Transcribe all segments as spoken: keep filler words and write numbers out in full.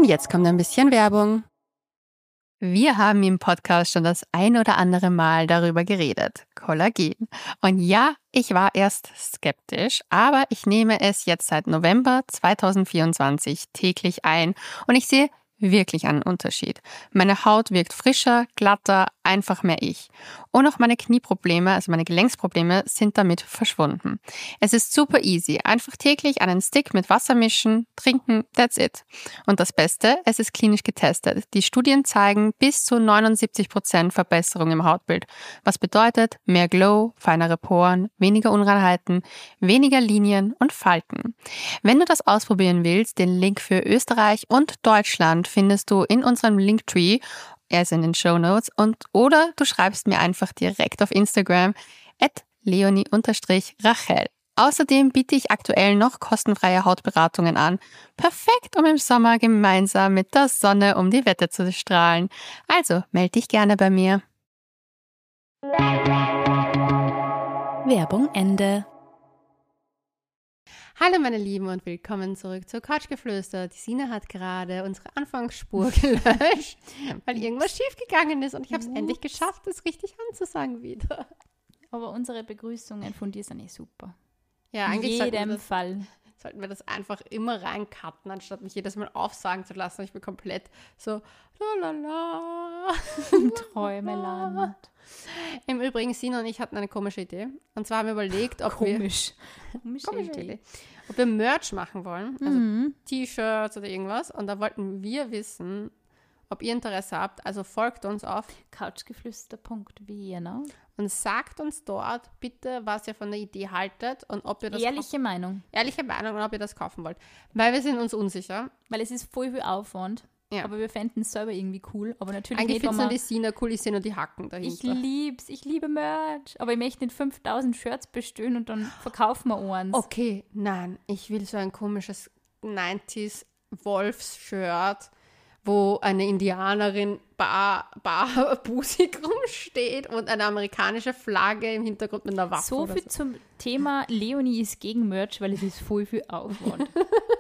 jetzt kommt ein bisschen Werbung. Wir haben im Podcast schon das ein oder andere Mal darüber geredet. Kollagen. Und ja, ich war erst skeptisch, aber ich nehme es jetzt seit November zweitausendvierundzwanzig täglich ein und ich sehe wirklich einen Unterschied. Meine Haut wirkt frischer, glatter, einfach mehr ich. Und auch meine Knieprobleme, also meine Gelenksprobleme, sind damit verschwunden. Es ist super easy. Einfach täglich einen Stick mit Wasser mischen, trinken, that's it. Und das Beste, es ist klinisch getestet. Die Studien zeigen bis zu neunundsiebzig Prozent Verbesserung im Hautbild. Was bedeutet mehr Glow, feinere Poren, weniger Unreinheiten, weniger Linien und Falten. Wenn du das ausprobieren willst, den Link für Österreich und Deutschland findest du in unserem Linktree, er ist in den Shownotes, und oder du schreibst mir einfach direkt auf Instagram at leonie Rachel. Außerdem biete ich aktuell noch kostenfreie Hautberatungen an. Perfekt, um im Sommer gemeinsam mit der Sonne um die Wette zu strahlen. Also melde dich gerne bei mir. Werbung Ende. Hallo meine Lieben und willkommen zurück zur Couchgeflüster. Die Sina hat gerade unsere Anfangsspur gelöscht, weil irgendwas schiefgegangen ist und ich habe es endlich geschafft, es richtig anzusagen wieder. Aber unsere Begrüßungen von dir sind eh super. Ja, eigentlich in jedem das, Fall. Sollten wir das einfach immer reincutten, anstatt mich jedes Mal aufsagen zu lassen. Ich bin komplett so lalala. Im Träumeland. Im Übrigen, Sina und ich hatten eine komische Idee. Und zwar haben wir überlegt, ob Komisch. wir Komische komische Idee. Idee. Ob wir Merch machen wollen, also Mhm. T-Shirts oder irgendwas. Und da wollten wir wissen, ob ihr Interesse habt. Also folgt uns auf couchgeflüster punkt vienna und sagt uns dort bitte, was ihr von der Idee haltet und ob ihr das Ehrliche Meinung. ehrliche Meinung und ob ihr das kaufen wollt. Weil wir sind uns unsicher. Weil es ist voll viel Aufwand. Ja. Aber wir fänden es selber irgendwie cool. Aber natürlich Eigentlich nicht, wenn finden man... die Sina cool, ich sehe nur die Hacken Ich dahinter. lieb's. Ich liebe Merch. Aber ich möchte nicht fünftausend Shirts bestellen und dann verkaufen wir eins. Okay, nein, ich will so ein komisches neunziger Wolfs-Shirt, wo eine Indianerin bar, barbusig rumsteht und eine amerikanische Flagge im Hintergrund mit einer Waffe. So oder viel so. zum Thema Leonie ist gegen Merch, weil es ist voll viel Aufwand.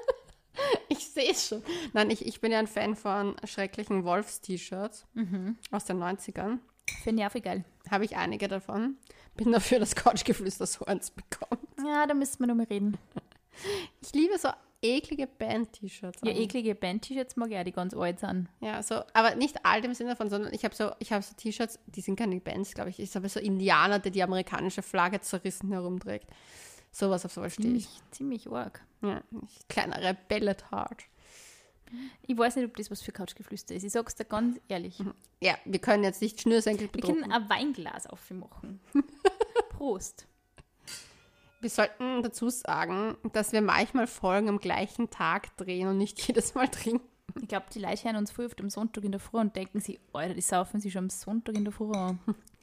Ich sehe es schon. Nein, ich, ich bin ja ein Fan von schrecklichen Wolfs-T-Shirts mhm. aus den neunzigern. Finde ich auch viel geil. Habe ich einige davon. Bin dafür, dass Couchgeflüster so eins bekommt. Ja, da müssen wir noch mal reden. Ich liebe so eklige Band-T-Shirts. Ja, eigentlich. eklige Band-T-Shirts mag ich auch, die ganz alt sind. Ja, so, aber nicht alt im Sinne von, sondern ich habe so, ich habe so T-Shirts, die sind keine Bands, glaube ich. Ich habe so Indianer, der die amerikanische Flagge zerrissen herumträgt. Sowas, auf sowas stehe ich. Ziemlich, ziemlich arg. Ja, ich, kleiner Rebell at heart. Ich weiß nicht, ob das was für Couchgeflüster ist. Ich sag's dir ganz ehrlich. Ja, wir können jetzt nicht Schnürsenkel Wir bedrucken. können ein Weinglas aufmachen. Prost. Wir sollten dazu sagen, dass wir manchmal Folgen am gleichen Tag drehen und nicht jedes Mal trinken. Ich glaube, die Leute hören uns früh oft am Sonntag in der Früh und denken sich, Alter, die saufen sich schon am Sonntag in der Früh an.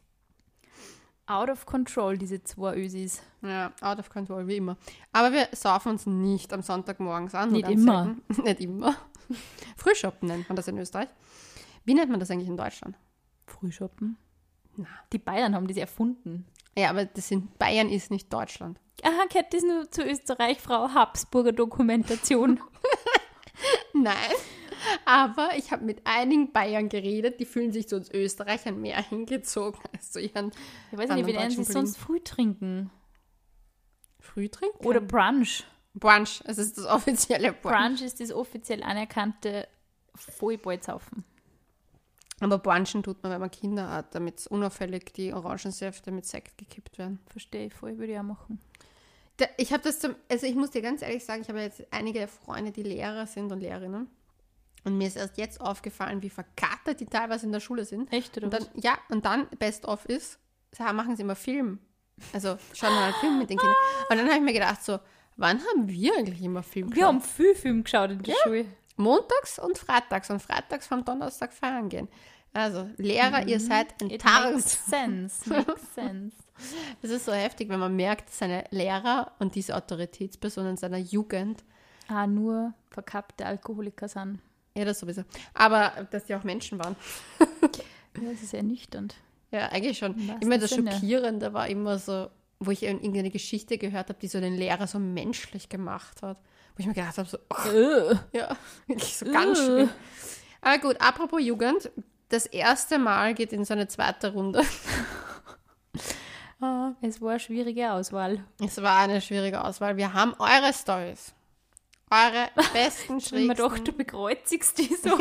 Out of control, diese zwei Ösis. Ja, out of control, wie immer. Aber wir saufen uns nicht am Sonntagmorgens an. nur Nicht ganz immer. selten. Nicht immer. Frühschoppen nennt man das in Österreich. Wie nennt man das eigentlich in Deutschland? Frühschoppen? Na. Die Bayern haben das erfunden. Ja, aber das sind, Bayern ist nicht Deutschland. Aha, gehört das nur zu Österreich, Frau Habsburger Dokumentation? Nein, aber ich habe mit einigen Bayern geredet, die fühlen sich zu uns Österreichern mehr hingezogen als zu ihren Ich weiß nicht, wie nennen sie es Kollegen. sonst früh trinken? Früh trinken? Oder Brunch. Brunch, es ist das offizielle Brunch. Brunch ist das offiziell anerkannte Vollbaldzaufen. Aber Brunchen tut man, wenn man Kinder hat, damit unauffällig die Orangensäfte mit Sekt gekippt werden. Verstehe ich voll, würde ich auch machen. Da, ich habe das zum, also ich muss dir ganz ehrlich sagen, ich habe jetzt einige Freunde, die Lehrer sind und Lehrerinnen. Und mir ist erst jetzt aufgefallen, wie verkatert die teilweise in der Schule sind. Echt, oder Und dann, was? ja, und dann Best of ist, so, machen sie immer Film. Also schauen wir mal Film mit den Kindern. Und dann habe ich mir gedacht, so, wann haben wir eigentlich immer Film Wir geschaut? haben viel Film geschaut in der Schule. Montags und freitags und freitags vom Donnerstag feiern gehen. Also Lehrer, Mhm. ihr seid It enttarnt. makes sense, makes sense. Das ist so heftig, wenn man merkt, seine Lehrer und diese Autoritätspersonen seiner Jugend, Ah, nur verkappte Alkoholiker sind. ja, das sowieso, aber dass die auch Menschen waren. Ja, das ist ernüchternd. Ja, eigentlich schon. Im wahrsten Immer das Sinne. Schockierende war immer so, wo ich irgendeine Geschichte gehört habe, die so den Lehrer so menschlich gemacht hat. wo ich mir gedacht habe, so, oh, ja, wirklich so ganz schlimm. Aber gut, apropos Jugend, das erste Mal geht in so eine zweite Runde. Es war eine schwierige Auswahl. Es war eine schwierige Auswahl. Wir haben eure Storys. Eure besten, schrägsten... Ich mir doch, du bekreuzigst die so.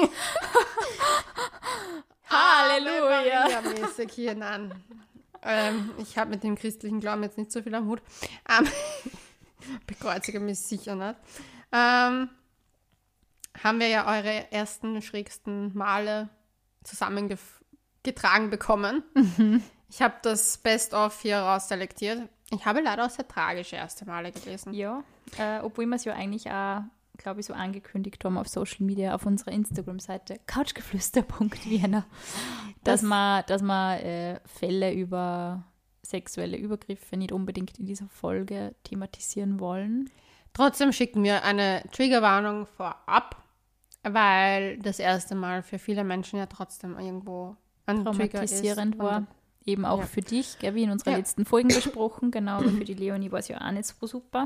Halleluja. Halleluja-mäßig hier, nein. Ähm, ich habe mit dem christlichen Glauben jetzt nicht so viel am Hut. Ähm, bekreuzigen mich sicher nicht. Ähm, haben wir ja eure ersten, schrägsten Male zusammengetragen bekommen. Mhm. Ich habe das Best-of hier rausselektiert. Ich habe leider auch sehr tragische erste Male gelesen. Ja, äh, obwohl wir es ja eigentlich auch, glaube ich, so angekündigt haben auf Social Media, auf unserer Instagram-Seite couchgeflüster punkt vienna, dass das man, dass man äh, Fälle über sexuelle Übergriffe nicht unbedingt in dieser Folge thematisieren wollen. Trotzdem schicken wir eine Triggerwarnung vorab, weil das erste Mal für viele Menschen ja trotzdem irgendwo ein Trigger ist. Traumatisierend war. Eben auch ja. für dich, gell, wie in unseren ja. letzten Folgen besprochen, genau, aber für die Leonie war es ja auch nicht so super.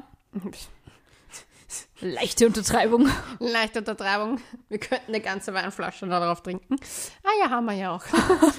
Leichte Untertreibung. Leichte Untertreibung. Wir könnten eine ganze Weinflasche darauf trinken. Ah ja, haben wir ja auch.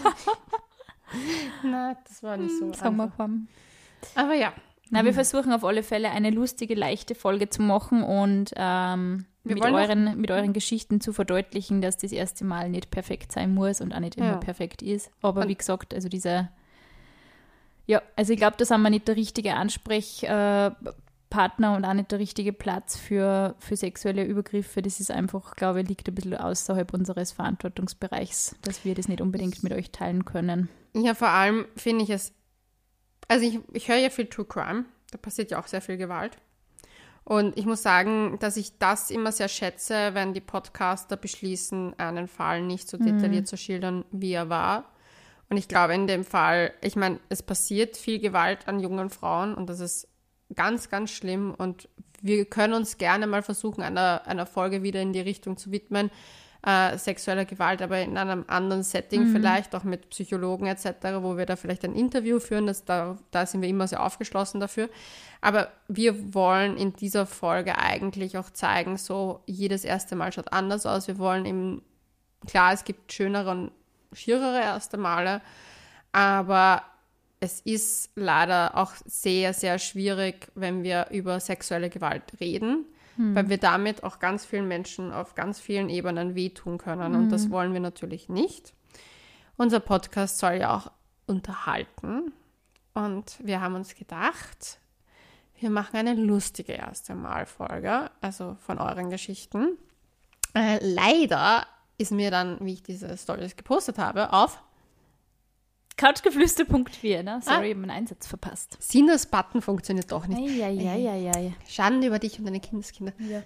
Nein, das war nicht so Sommerform. Aber ja. Na, wir versuchen auf alle Fälle eine lustige, leichte Folge zu machen und ähm, mit, euren, mit euren Geschichten zu verdeutlichen, dass das erste Mal nicht perfekt sein muss und auch nicht immer ja. perfekt ist. Aber und wie gesagt, also dieser, ja, also ich glaube, da sind wir nicht der richtige Ansprechpartner äh, und auch nicht der richtige Platz für, für sexuelle Übergriffe. Das ist einfach, glaube ich, liegt ein bisschen außerhalb unseres Verantwortungsbereichs, dass wir das nicht unbedingt mit euch teilen können. Ja, vor allem finde ich es, also ich, ich höre ja viel True Crime, da passiert ja auch sehr viel Gewalt. Und ich muss sagen, dass ich das immer sehr schätze, wenn die Podcaster beschließen, einen Fall nicht so detailliert mhm. zu schildern, wie er war. Und ich glaube in dem Fall, ich meine, es passiert viel Gewalt an jungen Frauen und das ist ganz, ganz schlimm. Und wir können uns gerne mal versuchen, einer, einer Folge wieder in die Richtung zu widmen, äh, sexueller Gewalt, aber in einem anderen Setting mhm. vielleicht, auch mit Psychologen et cetera, wo wir da vielleicht ein Interview führen, das, da, da sind wir immer sehr aufgeschlossen dafür. Aber wir wollen in dieser Folge eigentlich auch zeigen, so jedes erste Mal schaut anders aus. Wir wollen eben, klar, es gibt schönere und schierere erste Male, aber es ist leider auch sehr, sehr schwierig, wenn wir über sexuelle Gewalt reden, hm. weil wir damit auch ganz vielen Menschen auf ganz vielen Ebenen wehtun können. Hm. Und das wollen wir natürlich nicht. Unser Podcast soll ja auch unterhalten. Und wir haben uns gedacht, wir machen eine lustige erste Mal-Folge, also von euren Geschichten. Äh, leider ist mir dann, wie ich diese Storys gepostet habe, auf couchgeflüster punkt vienna. Sorry, ah. ich habe meinen Einsatz verpasst. Sinas Button funktioniert doch nicht. Ja, ja, ja, ja, ja. Schande über dich und deine Kindeskinder. Ja.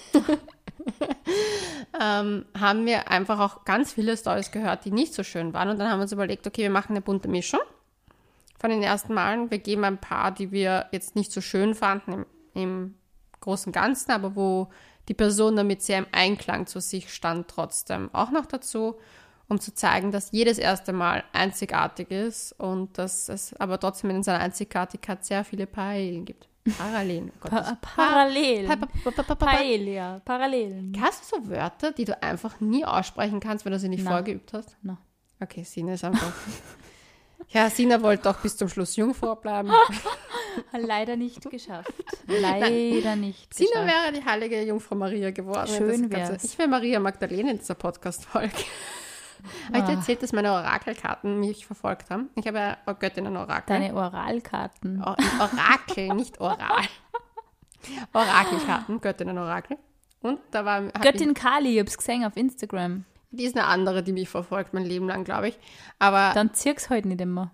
ähm, haben wir einfach auch ganz viele Storys gehört, die nicht so schön waren. Und dann haben wir uns überlegt, okay, wir machen eine bunte Mischung von den ersten Malen. Wir geben ein paar, die wir jetzt nicht so schön fanden im, im Großen und Ganzen, aber wo die Person damit sehr im Einklang zu sich stand, trotzdem auch noch dazu, um zu zeigen, dass jedes erste Mal einzigartig ist und dass es aber trotzdem in seiner Einzigartigkeit sehr viele Parallelen gibt. Parallelen. Oh Gott, pa- Parallelen. Pa- pa- pa- pa- pa- Paella. Parallelen. Hast du so Wörter, die du einfach nie aussprechen kannst, wenn du sie nicht Nein. vorgeübt hast? Nein. Okay, Sina ist einfach... Ja, Sina wollte doch bis zum Schluss Jungfrau bleiben. Leider nicht geschafft. Leider Nein. nicht Sina geschafft. wäre die heilige Jungfrau Maria geworden. Schön wäre Ich wäre Maria Magdalene in dieser Podcast-Folge. Habe ich dir erzählt, dass meine Orakelkarten mich verfolgt haben? Ich habe ja Göttinnen-Orakel. Deine Oralkarten. Or- Orakel, nicht oral. Orakelkarten, Göttinnen-Orakel. Und da war... Göttin ich, Kali, ich habe es gesehen auf Instagram. Die ist eine andere, die mich verfolgt, mein Leben lang, glaube ich. Aber dann zieh's halt nicht immer.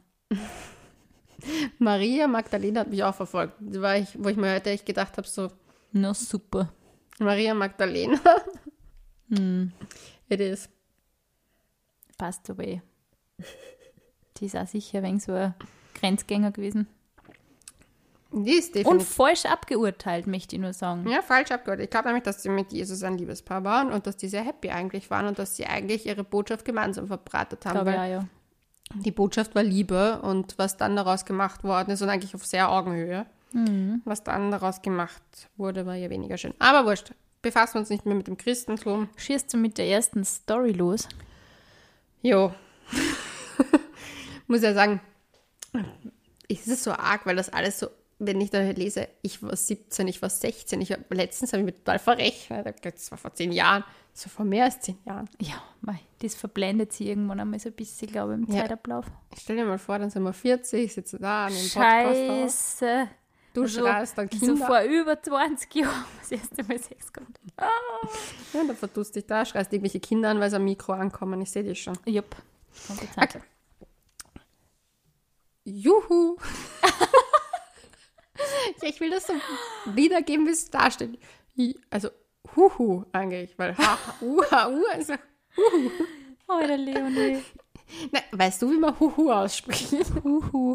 Maria Magdalena hat mich auch verfolgt. Da war ich, wo ich mir heute echt gedacht habe, so... Na super. Maria Magdalena. Hm. It is. Passed away. Die ist auch sicher ein wenig so ein Grenzgänger gewesen. Die ist definitiv. Und falsch abgeurteilt, möchte ich nur sagen. Ja, falsch abgeurteilt. Ich glaube nämlich, dass sie mit Jesus ein Liebespaar waren und dass die sehr happy eigentlich waren und dass sie eigentlich ihre Botschaft gemeinsam verbreitet haben. Glaube weil ja, ja. Die Botschaft war Liebe und was dann daraus gemacht worden ist und eigentlich auf sehr Augenhöhe. Mhm. Was dann daraus gemacht wurde, war ja weniger schön. Aber wurscht, befassen wir uns nicht mehr mit dem Christentum. Schießt du mit der ersten Story los? Jo. Muss ja sagen, es ist so arg, weil das alles so, wenn ich da lese, ich war siebzehn, ich war sechzehn, ich hab, letztens habe ich mich total verrechnet, das war vor zehn Jahren, so vor mehr als zehn Jahren. Ja, mei, das verblendet sie irgendwann einmal so ein bisschen, glaube ich, im ja. Zeitablauf. Stell dir mal vor, dann sind wir vierzig, sitzen da an dem Podcast. Scheiße. Du also, schreist dann Kinder. So vor über zwanzig Jahren, das erste Mal Sex kommt. Ah. Ja, dann verdust dich da, schreist irgendwelche Kinder an, weil sie am Mikro ankommen. Ich sehe dich schon. Jupp. Okay. Juhu. Ja, ich will das so wiedergeben, wie es da steht. Also, huhu eigentlich, weil ha, uha, uha, also huhu. Oh, der Leonie. Na, weißt du, wie man huhu ausspricht? Huhu.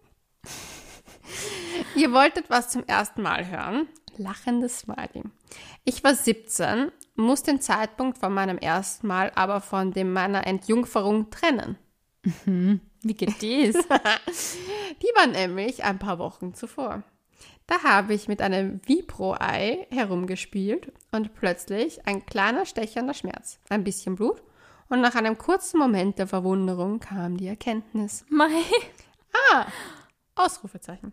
Ihr wolltet was zum ersten Mal hören. Lachendes Smiley. Ich war siebzehn, muss den Zeitpunkt von meinem ersten Mal aber von dem meiner Entjungferung trennen. Mhm. Wie geht das? Die war nämlich ein paar Wochen zuvor. Da habe ich mit einem Vibro-Ei herumgespielt und plötzlich ein kleiner stechender Schmerz, ein bisschen Blut und nach einem kurzen Moment der Verwunderung kam die Erkenntnis. Mei. Ah, Ausrufezeichen.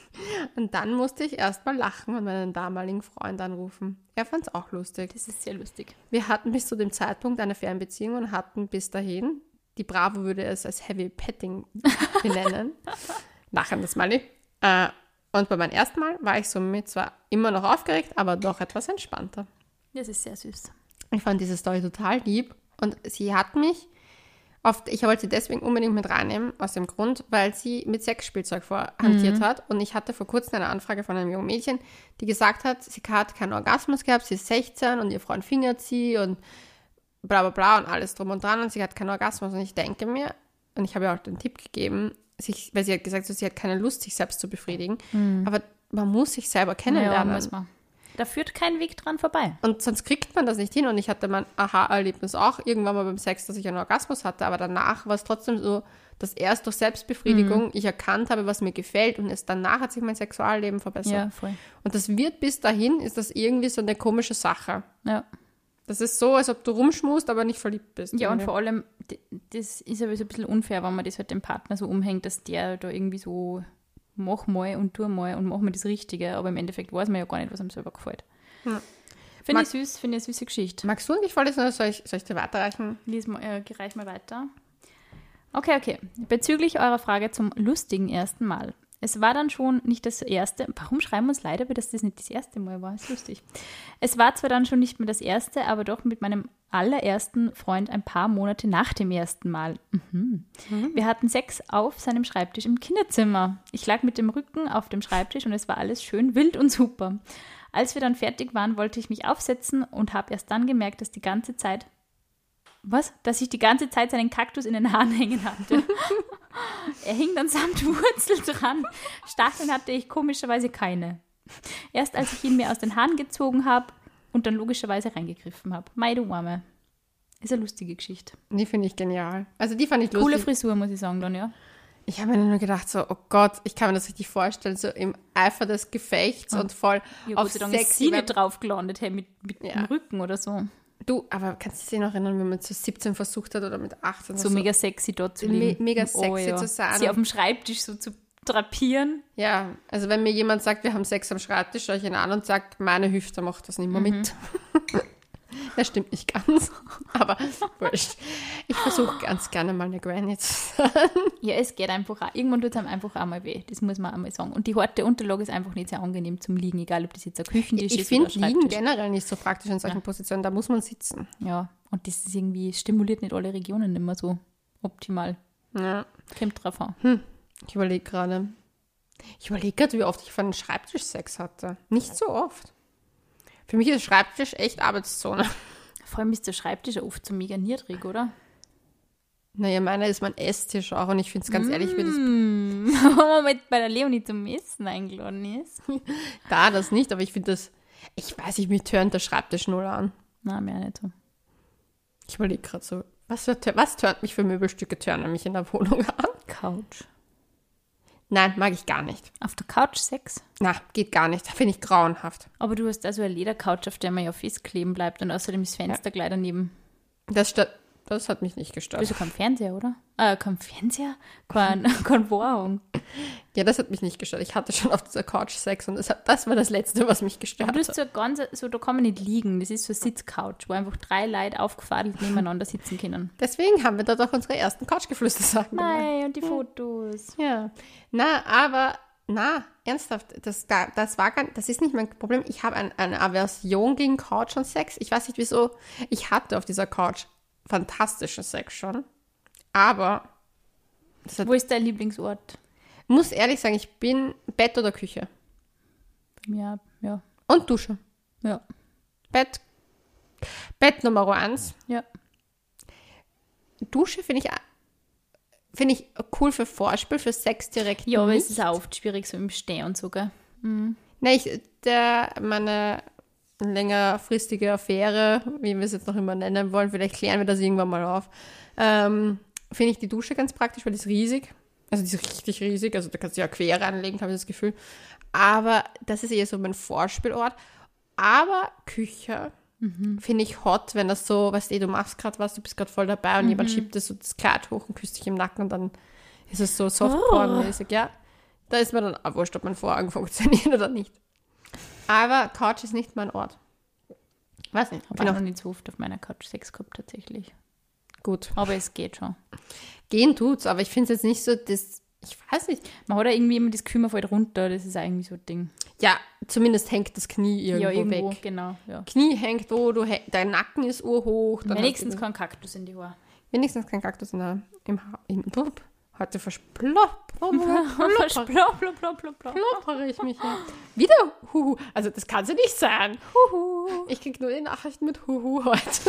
Und dann musste ich erst mal lachen und meinen damaligen Freund anrufen. Er fand es auch lustig. Das ist sehr lustig. Wir hatten bis zu dem Zeitpunkt eine Fernbeziehung und hatten bis dahin, die Bravo würde es als Heavy Petting benennen, lachendes Mali. Äh, und bei meinem ersten Mal war ich somit zwar immer noch aufgeregt, aber doch etwas entspannter. Das ist sehr süß. Ich fand diese Story total lieb und sie hat mich oft, ich wollte sie deswegen unbedingt mit reinnehmen, aus dem Grund, weil sie mit Sexspielzeug vorhantiert mhm. hat und ich hatte vor kurzem eine Anfrage von einem jungen Mädchen, die gesagt hat, sie hat keinen Orgasmus gehabt, sie ist sechzehn und ihr Freund fingert sie und bla bla bla und alles drum und dran und sie hat keinen Orgasmus und ich denke mir, und ich habe ihr auch den Tipp gegeben, sich, weil sie hat gesagt, so, sie hat keine Lust, sich selbst zu befriedigen, mhm. aber man muss sich selber kennenlernen. Ja, muss man. Da führt kein Weg dran vorbei. Und sonst kriegt man das nicht hin und ich hatte mein Aha-Erlebnis auch irgendwann mal beim Sex, dass ich einen Orgasmus hatte, aber danach war es trotzdem so, dass erst durch Selbstbefriedigung mhm. ich erkannt habe, was mir gefällt und es danach hat sich mein Sexualleben verbessert. Ja, voll. Und das wird bis dahin, ist das irgendwie so eine komische Sache. Ja. Das ist so, als ob du rumschmust, aber nicht verliebt bist. Ja, irgendwie. und vor allem, das ist aber so ein bisschen unfair, wenn man das halt dem Partner so umhängt, dass der da irgendwie so mach mal und tu mal und mach mal das Richtige, aber im Endeffekt weiß man ja gar nicht, was einem selber gefällt. Ja. Finde ich süß, finde ich eine süße Geschichte. Magst du eigentlich vorlesen oder soll ich, soll ich dir weiterreichen? Lies mal, äh, reich mal weiter. Okay, okay. Bezüglich eurer Frage zum lustigen ersten Mal. Es war dann schon nicht das erste, warum schreiben wir uns leider, dass das nicht das erste Mal war? Ist lustig. Es war zwar dann schon nicht mehr das erste, aber doch mit meinem allerersten Freund ein paar Monate nach dem ersten Mal. Mhm. Mhm. Wir hatten Sex auf seinem Schreibtisch im Kinderzimmer. Ich lag mit dem Rücken auf dem Schreibtisch und es war alles schön wild und super. Als wir dann fertig waren, wollte ich mich aufsetzen und habe erst dann gemerkt, dass die ganze Zeit Was? Dass ich die ganze Zeit seinen Kaktus in den Haaren hängen hatte. Er hing dann samt Wurzel dran. Stacheln hatte ich komischerweise keine. Erst als ich ihn mir aus den Haaren gezogen habe und dann logischerweise reingegriffen habe. Mei, du Arme. Ist eine lustige Geschichte. Die finde ich genial. Also die fand ich lustig. Coole Frisur, muss ich sagen dann, ja. Ich habe mir nur gedacht, so, oh Gott, ich kann mir das richtig vorstellen, so im Eifer des Gefechts ja. und voll ja, auf Sex. Sex. Sie nicht drauf gelandet, hey, mit, mit ja. dem Rücken oder so. Du, aber kannst du dich noch erinnern, wenn man zu siebzehn versucht hat oder mit achtzehn? So, so mega sexy dort zu liegen. Me- mega sexy oh, ja. zu sein. Sie auf dem Schreibtisch so zu drapieren. Ja, also wenn mir jemand sagt, wir haben Sex am Schreibtisch, schaue ich ihn an und sage, meine Hüfte macht das nicht mehr mhm. mit. Das stimmt nicht ganz, aber wurscht. Ich versuche ganz gerne mal eine Granny zu sein. Ja, es geht einfach auch. Irgendwann tut es einem einfach auch mal weh. Das muss man einmal sagen. Und die harte Unterlage ist einfach nicht sehr angenehm zum Liegen, egal ob das jetzt ein Küchentisch ich ist find, oder ein Schreibtisch. Ich finde Liegen generell nicht so praktisch in solchen ja. Positionen. Da muss man sitzen. Ja, und das ist irgendwie, stimuliert nicht alle Regionen immer so optimal. Ja. Kommt drauf an. Hm. Ich überlege gerade. Ich überlege gerade, wie oft ich von einem Schreibtisch Sex hatte. Nicht so oft. Für mich ist Schreibtisch echt Arbeitszone. Vor allem ist der Schreibtisch oft so mega niedrig, oder? Naja, meiner ist mein Esstisch auch und ich finde es ganz mm. ehrlich, wie das... Wenn man mit bei der Leonie zum Essen eingeladen ist. Da, das nicht, aber ich finde das... Ich weiß nicht, mich tönt der Schreibtisch null an. Nein, mir nicht so. Ich überlege gerade so, was, was tönt mich für Möbelstücke, tönen mich in der Wohnung an? Couch. Nein, mag ich gar nicht. Auf der Couch Sex? Na, geht gar nicht. Finde ich grauenhaft. Aber du hast also eine Ledercouch, auf der man ja festkleben bleibt und außerdem ist das Fenster ja. gleich daneben. Das stört. Das hat mich nicht gestört. Du hast kein Fernseher, oder? Äh, kein Fernseher? Kein, kein Vorhang. Ja, das hat mich nicht gestört. Ich hatte schon auf dieser Couch Sex und das, hat, das war das Letzte, was mich gestört hat. Aber du hast so ganz, so, da kann man nicht liegen. Das ist so eine Sitzcouch, wo einfach drei Leute aufgefadelt nebeneinander sitzen können. Deswegen haben wir da doch unsere ersten Couchgeflüster-Sachen gemacht. Nein, und die Fotos. Ja. Na, aber, na, ernsthaft, das, das war gar, das ist nicht mein Problem. Ich habe ein, eine Aversion gegen Couch und Sex. Ich weiß nicht, wieso. Ich hatte auf dieser Couch fantastischen Sex schon. Aber das hat, wo ist dein Lieblingsort? Muss ehrlich sagen, ich bin Bett oder Küche. Ja, ja. Und Dusche. Ja. Bett. Bett Nummer eins. Ja. Dusche finde ich, find ich cool für Vorspiel, für Sex direkt. Ja, aber es ist auch oft schwierig, so im Stehen und so, gell? Mhm. Nee, ich, der, meine längerfristige Affäre, wie wir es jetzt noch immer nennen wollen, vielleicht klären wir das irgendwann mal auf, ähm, finde ich die Dusche ganz praktisch, weil die ist riesig. Also die ist richtig riesig, also da kannst du ja quer reinlegen, habe ich das Gefühl. Aber das ist eher so mein Vorspielort. Aber Küche mhm. finde ich hot, wenn das so, weißt du, du machst gerade was, du bist gerade voll dabei und mhm. jemand schiebt das so das Kleid hoch und küsst dich im Nacken und dann ist es so Softporn-mäßig, oh. ja. Da ist mir dann auch wurscht, ob mein Vorhang funktioniert oder nicht. Aber Couch ist nicht mein Ort. Weiß nicht. Ich habe auch noch nicht so oft auf meiner Couch Sex gehabt, tatsächlich. Gut. Aber es geht schon. Gehen tut's, aber ich finde es jetzt nicht so, das, ich weiß nicht. Man hat ja irgendwie immer das Kümmern fällt runter, das ist eigentlich so ein Ding. Ja, zumindest hängt das Knie irgendwo, ja, irgendwo weg. Genau, ja. Knie hängt wo, du, dein Nacken ist urhoch. Dann wenigstens kein Kaktus in die Haare. Wenigstens kein Kaktus in der, im Haar. Heute versplopp, versploppere ich mich. Ja. Wieder Huhu. Also das kann ja nicht sein. Huhu. Ich kriege nur die Nachrichten mit Huhu heute.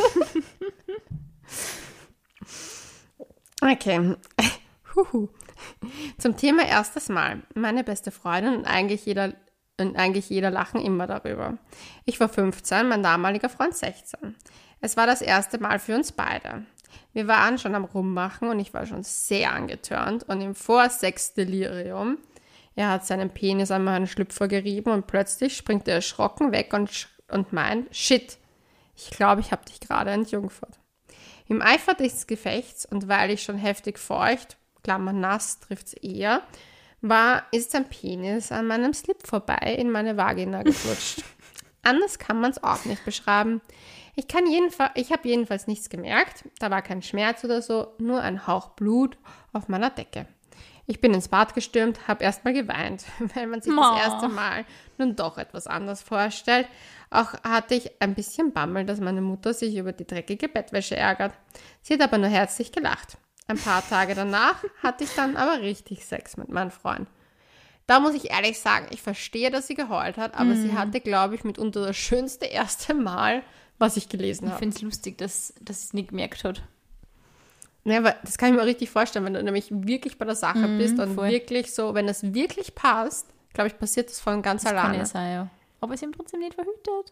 Okay. Huhu. Zum Thema erstes Mal. Meine beste Freundin und eigentlich jeder, und eigentlich jeder lachen immer darüber. Ich war fünfzehn, mein damaliger Freund sechzehn. Es war das erste Mal für uns beide. Wir waren schon am Rummachen und ich war schon sehr angetörnt und im Vorsex-Delirium. Er hat seinen Penis an meinen Schlüpfer gerieben und plötzlich springt er erschrocken weg und, und meint, shit, ich glaube, ich habe dich gerade entjungfert. Im Eifer des Gefechts und weil ich schon heftig feucht, Klammer nass trifft's eher, war, ist sein Penis an meinem Slip vorbei in meine Vagina geflutscht. Anders kann man es auch nicht beschreiben. Ich kann jedenfalls, ich habe jedenfalls nichts gemerkt. Da war kein Schmerz oder so, nur ein Hauch Blut auf meiner Decke. Ich bin ins Bad gestürmt, habe erstmal geweint, weil man sich oh. das erste Mal nun doch etwas anders vorstellt. Auch hatte ich ein bisschen Bammel, dass meine Mutter sich über die dreckige Bettwäsche ärgert. Sie hat aber nur herzlich gelacht. Ein paar Tage danach hatte ich dann aber richtig Sex mit meinem Freund. Da muss ich ehrlich sagen, ich verstehe, dass sie geheult hat, aber mm. sie hatte, glaube ich, mitunter das schönste erste Mal, was ich gelesen habe. Ich finde es lustig, dass, dass sie es nicht gemerkt hat. Ja, aber das kann ich mir richtig vorstellen, wenn du nämlich wirklich bei der Sache mm, bist und voll. wirklich so, wenn das wirklich passt, glaube ich, passiert das von ganz das alleine. Kann ja sein, ja. Aber sie haben trotzdem nicht verhütet.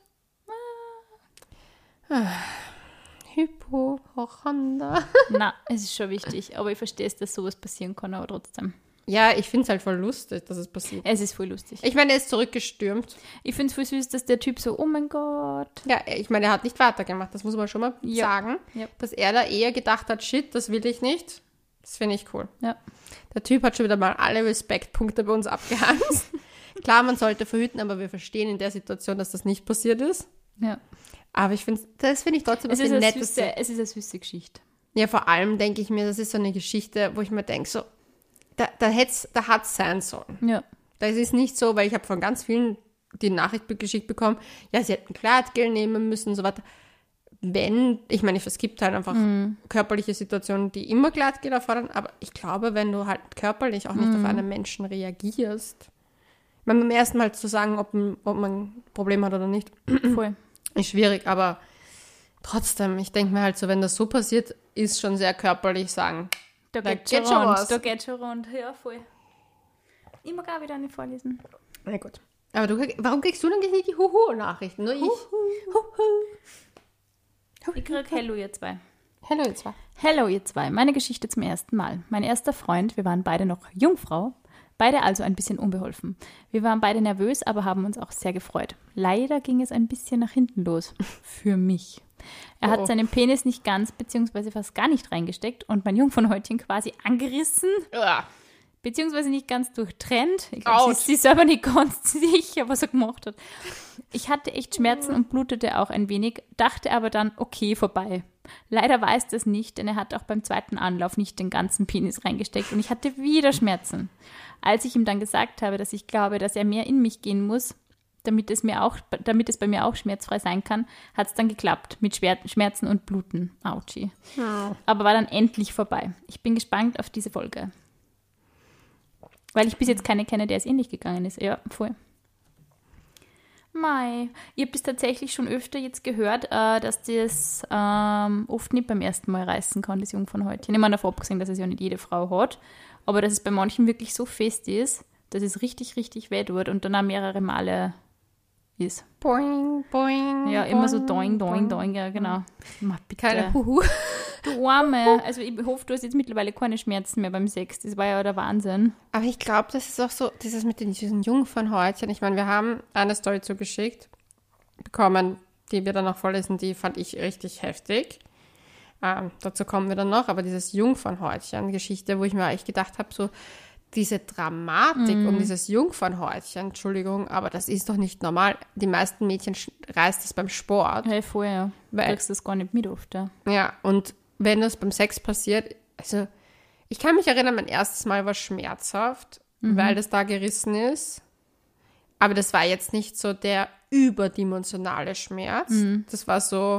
Ah. Hypo, Hochanda. Na, es ist schon wichtig, aber ich verstehe es, dass sowas passieren kann, aber trotzdem. Ja, ich finde es halt voll lustig, dass es passiert. Es ist voll lustig. Ich meine, er ist zurückgestürmt. Ich finde es voll süß, dass der Typ so, oh mein Gott. Ja, ich meine, er hat nicht weitergemacht, das muss man schon mal ja. sagen. Ja. Dass er da eher gedacht hat, shit, das will ich nicht. Das finde ich cool. Ja. Der Typ hat schon wieder mal alle Respektpunkte bei uns abgehangen. Klar, man sollte verhüten, aber wir verstehen in der Situation, dass das nicht passiert ist. Ja. Aber ich finde, das finde ich trotzdem was ein nettes. Süße, es ist eine süße Geschichte. Ja, vor allem denke ich mir, das ist so eine Geschichte, wo ich mir denke, so, da, da, da hat es sein sollen. Ja. Das ist nicht so, weil ich habe von ganz vielen die Nachricht geschickt bekommen, ja, sie hätten Gleitgel nehmen müssen und so weiter. Wenn, ich meine, es gibt halt einfach mhm. körperliche Situationen, die immer Gleitgel erfordern, aber ich glaube, wenn du halt körperlich auch nicht mhm. auf einen Menschen reagierst, wenn beim ersten Mal zu sagen, ob, ob man ein Problem hat oder nicht, voll. Ist schwierig, aber trotzdem, ich denke mir halt so, wenn das so passiert, ist schon sehr körperlich sagen. Da, da geht, geht schon was. Da geht schon rund, ja, voll. Ich mag auch wieder eine vorlesen. Na gut. Aber du, warum kriegst du denn nicht die Huhu-Nachrichten? Nur ich. Huhu. Huhu. Ich krieg Hello, ihr zwei. Hello, ihr zwei. Hello, ihr zwei. Meine Geschichte zum ersten Mal. Mein erster Freund, wir waren beide noch Jungfrau, Beide also ein bisschen unbeholfen. Wir waren beide nervös, aber haben uns auch sehr gefreut. Leider ging es ein bisschen nach hinten los. Für mich. Er hat oh. seinen Penis nicht ganz bzw. fast gar nicht reingesteckt und mein Jungfernhäutchen quasi angerissen. Ja. Beziehungsweise nicht ganz durchtrennt. Ich glaube, sie ist sich selber nicht ganz sicher, was er gemacht hat. Ich hatte echt Schmerzen und blutete auch ein wenig, dachte aber dann, okay, vorbei. Leider war es das nicht, denn er hat auch beim zweiten Anlauf nicht den ganzen Penis reingesteckt und ich hatte wieder Schmerzen. Als ich ihm dann gesagt habe, dass ich glaube, dass er mehr in mich gehen muss, damit es, mir auch, damit es bei mir auch schmerzfrei sein kann, hat es dann geklappt mit Schmerzen und Bluten. Autschi. Ja. Aber war dann endlich vorbei. Ich bin gespannt auf diese Folge. Weil ich bis jetzt keine kenne, der es ähnlich gegangen ist. Ja, voll. Mei. Ich habe das tatsächlich schon öfter jetzt gehört, äh, dass das ähm, oft nicht beim ersten Mal reißen kann, das Jungfernhäutchen. Ich meine, davon abgesehen, dass es ja nicht jede Frau hat, aber dass es bei manchen wirklich so fest ist, dass es richtig, richtig weh tut und dann auch mehrere Male ist. Boing, boing. Ja, immer so doing, doing, doing, ja, genau. Ma, bitte. Keine Huhu. Du Arme. Also ich hoffe, du hast jetzt mittlerweile keine Schmerzen mehr beim Sex. Das war ja der Wahnsinn. Aber ich glaube, das ist auch so, dieses mit den, diesen Jungfernhäutchen. Ich meine, wir haben eine Story zugeschickt bekommen, die wir dann noch vorlesen, die fand ich richtig heftig. Ähm, dazu kommen wir dann noch. Aber dieses Jungfernhäutchen-Geschichte, wo ich mir eigentlich gedacht habe, so diese Dramatik mm. um dieses Jungfernhäutchen, Entschuldigung, aber das ist doch nicht normal. Die meisten Mädchen reißt das beim Sport. Ja, vorher. Du kriegst das gar nicht mit oft, ja. Ja, und wenn das beim Sex passiert, also ich kann mich erinnern, mein erstes Mal war schmerzhaft, mhm. weil das da gerissen ist. Aber das war jetzt nicht so der überdimensionale Schmerz. Mhm. Das war so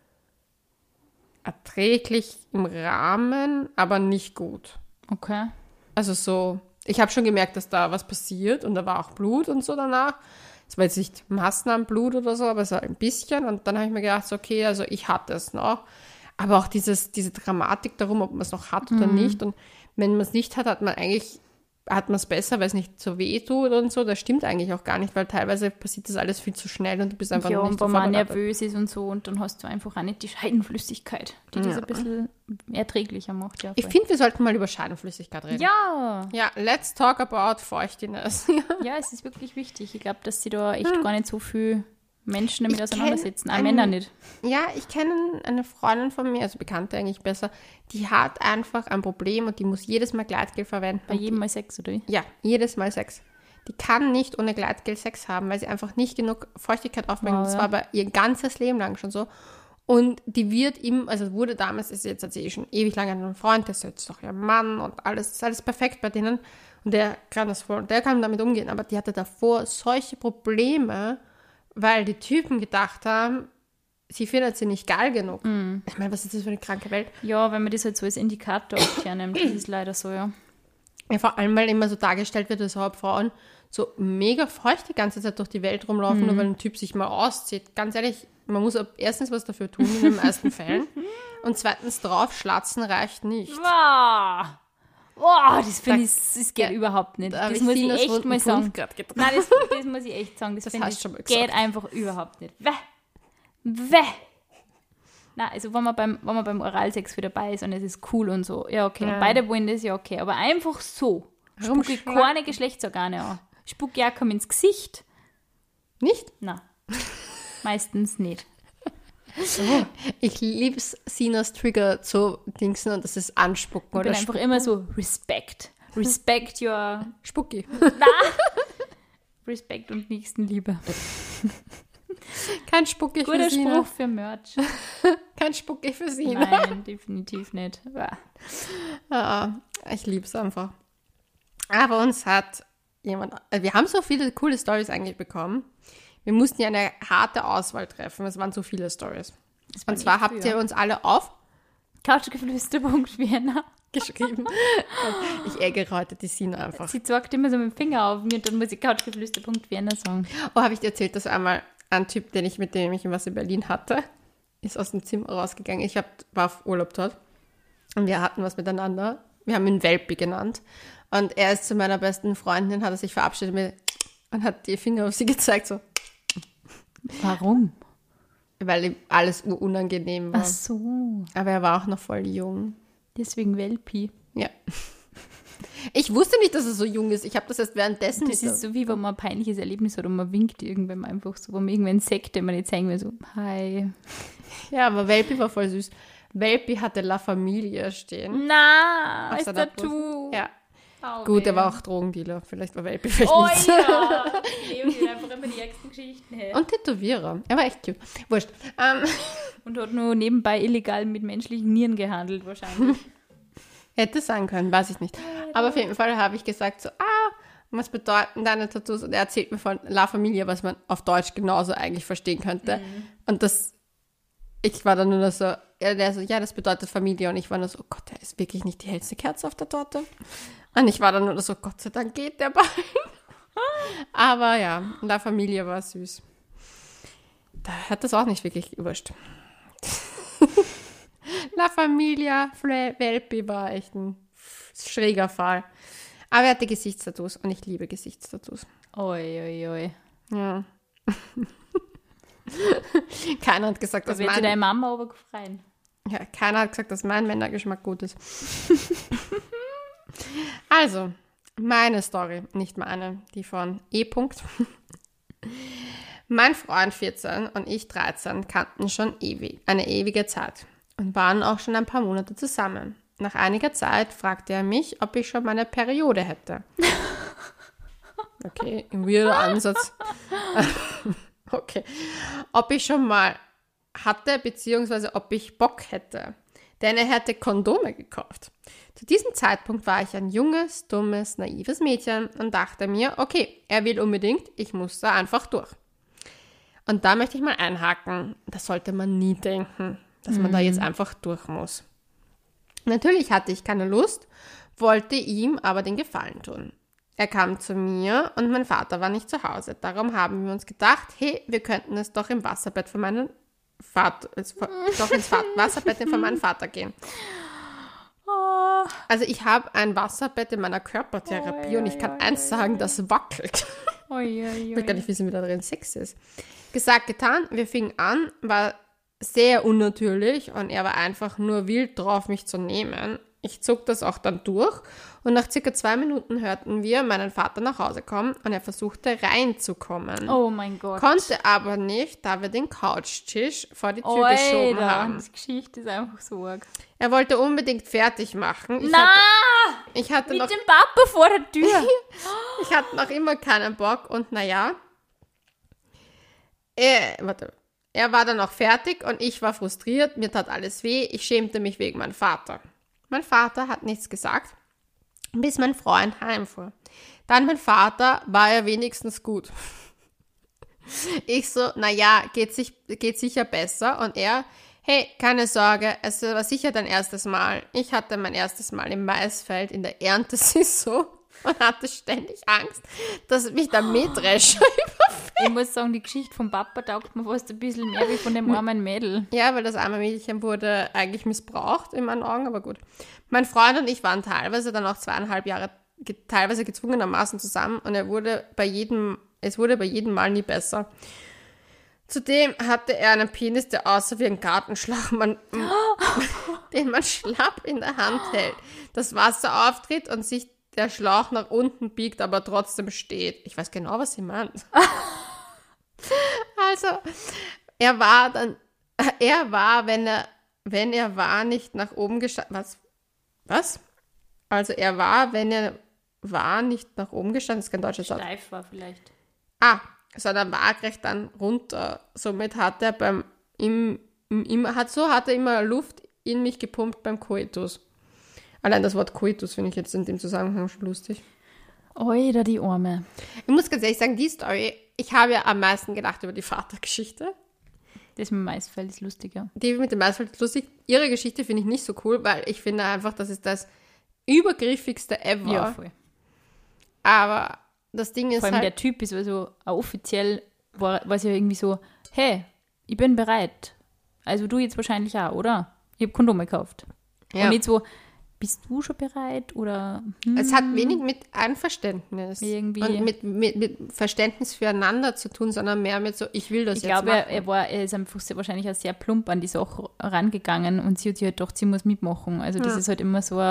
erträglich im Rahmen, aber nicht gut. Okay. Also so, ich habe schon gemerkt, dass da was passiert und da war auch Blut und so danach. Es war jetzt nicht Massenblut oder so, aber es war ein bisschen. Und dann habe ich mir gedacht, so, okay, also ich hatte es noch. Aber auch dieses, diese Dramatik darum, ob man es noch hat oder mhm. nicht. Und wenn man es nicht hat, hat man eigentlich, hat man es besser, weil es nicht so weh tut und so. Das stimmt eigentlich auch gar nicht, weil teilweise passiert das alles viel zu schnell und du bist einfach ja, noch nicht so vorbereitet. Ja, wenn man nervös ist und so und dann hast du einfach auch nicht die Scheidenflüssigkeit, die das ja. ein bisschen erträglicher macht. Ja, ich finde, wir sollten mal über Scheidenflüssigkeit reden. Ja! Ja, let's talk about Feuchtiness. Ja, es ist wirklich wichtig. Ich glaube, dass sie da echt hm. gar nicht so viel Menschen damit ich auseinandersetzen, auch Männer nicht. Ja, ich kenne eine Freundin von mir, also Bekannte eigentlich besser, die hat einfach ein Problem und die muss jedes Mal Gleitgel verwenden. Bei jedem die, Mal Sex, oder wie? Ja, jedes Mal Sex. Die kann nicht ohne Gleitgel Sex haben, weil sie einfach nicht genug Feuchtigkeit aufbringt. Wow, das ja. war aber ihr ganzes Leben lang schon so. Und die wird ihm, also wurde damals, ist jetzt hat sie eh schon ewig lange einen Freund, das ist jetzt doch ihr Mann und alles, ist alles perfekt bei denen. Und der kann das voll, der kann damit umgehen, aber die hatte davor solche Probleme, weil die Typen gedacht haben, sie findet sie nicht geil genug. Mm. Ich meine, was ist das für eine kranke Welt? Ja, wenn man das halt so als Indikator oft hernimmt, das ist leider so, ja. Ja, vor allem, weil immer so dargestellt wird, dass überhaupt Frauen so mega feucht die ganze Zeit durch die Welt rumlaufen, mm. nur weil ein Typ sich mal auszieht. Ganz ehrlich, man muss erstens was dafür tun in den meisten Fällen und zweitens draufschlatzen reicht nicht. Wow. Boah, das finde ich, das geht ja, überhaupt nicht. Da das muss ich echt mal sagen. Nein, das, das muss ich echt sagen. Das, das finde ich, schon mal geht einfach überhaupt nicht. Weh. Weh. Nein, also wenn man beim, wenn man beim Oralsex wieder dabei ist und es ist cool und so, ja okay. Ja. Und beide wollen das, ja okay. Aber einfach so. Spucke ich keine Geschlechtsorgane an. Spucke ja kaum ins Gesicht. Nicht? Nein. Meistens nicht. Oh, ich liebe es, Sinas Trigger zu dingsen und das ist Anspucken oder Ich bin einfach immer so, Respect. Respect your... Spucki. Na! Respekt und Nächstenliebe. Kein Spucki für Guter Sina. Guter Spruch für Merch. Kein Spucki für Sina. Nein, definitiv nicht. Ja, ich liebe es einfach. Aber uns hat jemand... Wir haben so viele coole Storys eigentlich bekommen. Wir mussten ja eine harte Auswahl treffen. Es waren so viele Stories. Und zwar habt ihr uns alle auf couchgeflüster punkt vienna geschrieben. Ich ärgere heute die Sina einfach. Sie zeigt immer so mit dem Finger auf mir und dann muss ich couchgeflüster punkt vienna sagen. Oh, habe ich dir erzählt, dass einmal ein Typ, den ich mit dem ich was in Berlin hatte, ist aus dem Zimmer rausgegangen. Ich hab, war auf Urlaub dort und wir hatten was miteinander. Wir haben ihn Welpi genannt. Und er ist zu meiner besten Freundin, hat er sich verabschiedet mit, und hat die Finger auf sie gezeigt, so. Warum? Weil ihm alles unangenehm war. Ach so. Aber er war auch noch voll jung. Deswegen Welpi. Ja. Ich wusste nicht, dass er so jung ist. Ich habe das erst währenddessen... Das ist so, wie wenn man ein peinliches Erlebnis hat und man winkt irgendwem einfach so, wenn man irgendwann Sekt, den man nicht zeigen will, so, hi. Ja, aber Welpi war voll süß. Welpi hatte La Familia stehen. Na, ist der du? Ja. Oh, gut, weh. er war auch Drogendealer. Vielleicht war Welpi vielleicht oh, nicht. Ja, Leo geht einfach immer die ärgsten Geschichten her. Und Tätowierer. Er war echt cute. Wurscht. Ähm. Und hat nur nebenbei illegal mit menschlichen Nieren gehandelt, wahrscheinlich. Hätte sein können, weiß ich nicht. Aber auf jeden Fall habe ich gesagt so, ah, was bedeuten deine Tattoos? Und er erzählt mir von La Familia, was man auf Deutsch genauso eigentlich verstehen könnte. Mhm. Und das, ich war dann nur so, er der so, ja, das bedeutet Familie. Und ich war nur so, oh Gott, der ist wirklich nicht die hellste Kerze auf der Torte. Und ich war dann nur so, Gott sei Dank geht der bald. Aber ja, La Familia war süß. Da hat das auch nicht wirklich wurscht. La Familia, Welpi war echt ein schräger Fall. Aber er hatte Gesichtstattoos und ich liebe Gesichtstattoos. Oi, oi, oi. Ja. Keiner hat gesagt, da dass wird mein... deine Mama aber gefreien. Ja, keiner hat gesagt, dass mein Männergeschmack gut ist. Also, meine Story, nicht meine, die von E. Mein Freund vierzehn und ich dreizehn kannten schon ewig, eine ewige Zeit und waren auch schon ein paar Monate zusammen. Nach einiger Zeit fragte er mich, ob ich schon meine Periode hätte. Okay, ein weirder Ansatz. Okay. Ob ich schon mal hatte, beziehungsweise ob ich Bock hätte. Denn er hätte Kondome gekauft. Zu diesem Zeitpunkt war ich ein junges, dummes, naives Mädchen und dachte mir, okay, er will unbedingt, ich muss da einfach durch. Und da möchte ich mal einhaken, das sollte man nie denken, dass man mhm. da jetzt einfach durch muss. Natürlich hatte ich keine Lust, wollte ihm aber den Gefallen tun. Er kam zu mir und mein Vater war nicht zu Hause. Darum haben wir uns gedacht, hey, wir könnten es doch im Wasserbett von meinem Vater, doch ins Wasserbett von meinem Vater gehen. Also ich habe ein Wasserbett in meiner Körpertherapie oh, und ich kann ja, eins ja, sagen, ja. das wackelt. Oh, ja, ja, ich will gar nicht wissen, wie da drin Sex ist. Gesagt, getan, wir fingen an, war sehr unnatürlich und er war einfach nur wild drauf, mich zu nehmen. Ich zog das auch dann durch und nach circa zwei Minuten hörten wir meinen Vater nach Hause kommen und er versuchte reinzukommen. Oh mein Gott. Konnte aber nicht, da wir den Couchtisch vor die Tür Oida, geschoben haben. Die Geschichte ist einfach so arg. Er wollte unbedingt fertig machen. Ich Na! hatte, ich hatte mit noch, dem Papa vor der Tür. Ich hatte noch immer keinen Bock und naja, er, warte, er war dann auch fertig und ich war frustriert, mir tat alles weh, ich schämte mich wegen meinem Vater. Mein Vater hat nichts gesagt, bis mein Freund heimfuhr. Dann mein Vater, war er wenigstens gut. Ich so, naja, geht, sich, geht sicher besser. Und er, hey, keine Sorge, es war sicher dein erstes Mal. Ich hatte mein erstes Mal im Maisfeld in der Erntesaison und hatte ständig Angst, dass mich der Mähdrescher überfällt. Ich muss sagen, die Geschichte vom Papa taugt mir fast ein bisschen mehr wie von dem armen Mädel. Ja, weil das arme Mädchen wurde eigentlich missbraucht in meinen Augen, aber gut. Mein Freund und ich waren teilweise dann auch zweieinhalb Jahre ge- teilweise gezwungenermaßen zusammen und er wurde bei jedem, es wurde bei jedem Mal nie besser. Zudem hatte er einen Penis, der aussah wie ein Gartenschlauch, man, den man schlapp in der Hand hält. Das Wasser auftritt und sich der Schlauch nach unten biegt, aber trotzdem steht. Ich weiß genau, was sie meint. Also, er war dann, er war, wenn er, wenn er war, nicht nach oben gestanden. Was? Was? Also, er war, wenn er war, nicht nach oben gestanden. Das ist kein deutsches Wort. Steif war vielleicht. Ah, sondern waagrecht dann runter. Somit hat er beim, im, im, hat, so hat er immer Luft in mich gepumpt beim Koitus. Allein das Wort Koitus finde ich jetzt in dem Zusammenhang schon lustig. Oida, die Arme. Ich muss ganz ehrlich sagen, die Story, ich habe ja am meisten gedacht über die Vatergeschichte. Das mit dem Maisfeld ist lustiger. Die mit dem Maisfeld ist lustig. Ihre Geschichte finde ich nicht so cool, weil ich finde einfach, das ist das übergriffigste ever. Ja, voll. Aber das Ding ist Vor allem halt... der Typ ist also offiziell, war es ja irgendwie so, hey, ich bin bereit. Also du jetzt wahrscheinlich auch, oder? Ich habe Kondome gekauft. Ja. Und nicht so... Bist du schon bereit? Oder hm, es hat wenig mit Einverständnis irgendwie. und mit, mit, mit Verständnis füreinander zu tun, sondern mehr mit so, ich will das ich jetzt glaube, machen. Er, er, war, er ist einfach sehr, wahrscheinlich auch sehr plump an die Sache rangegangen und sie hat sich halt gedacht, sie muss mitmachen. Also das ja. ist halt immer so ein...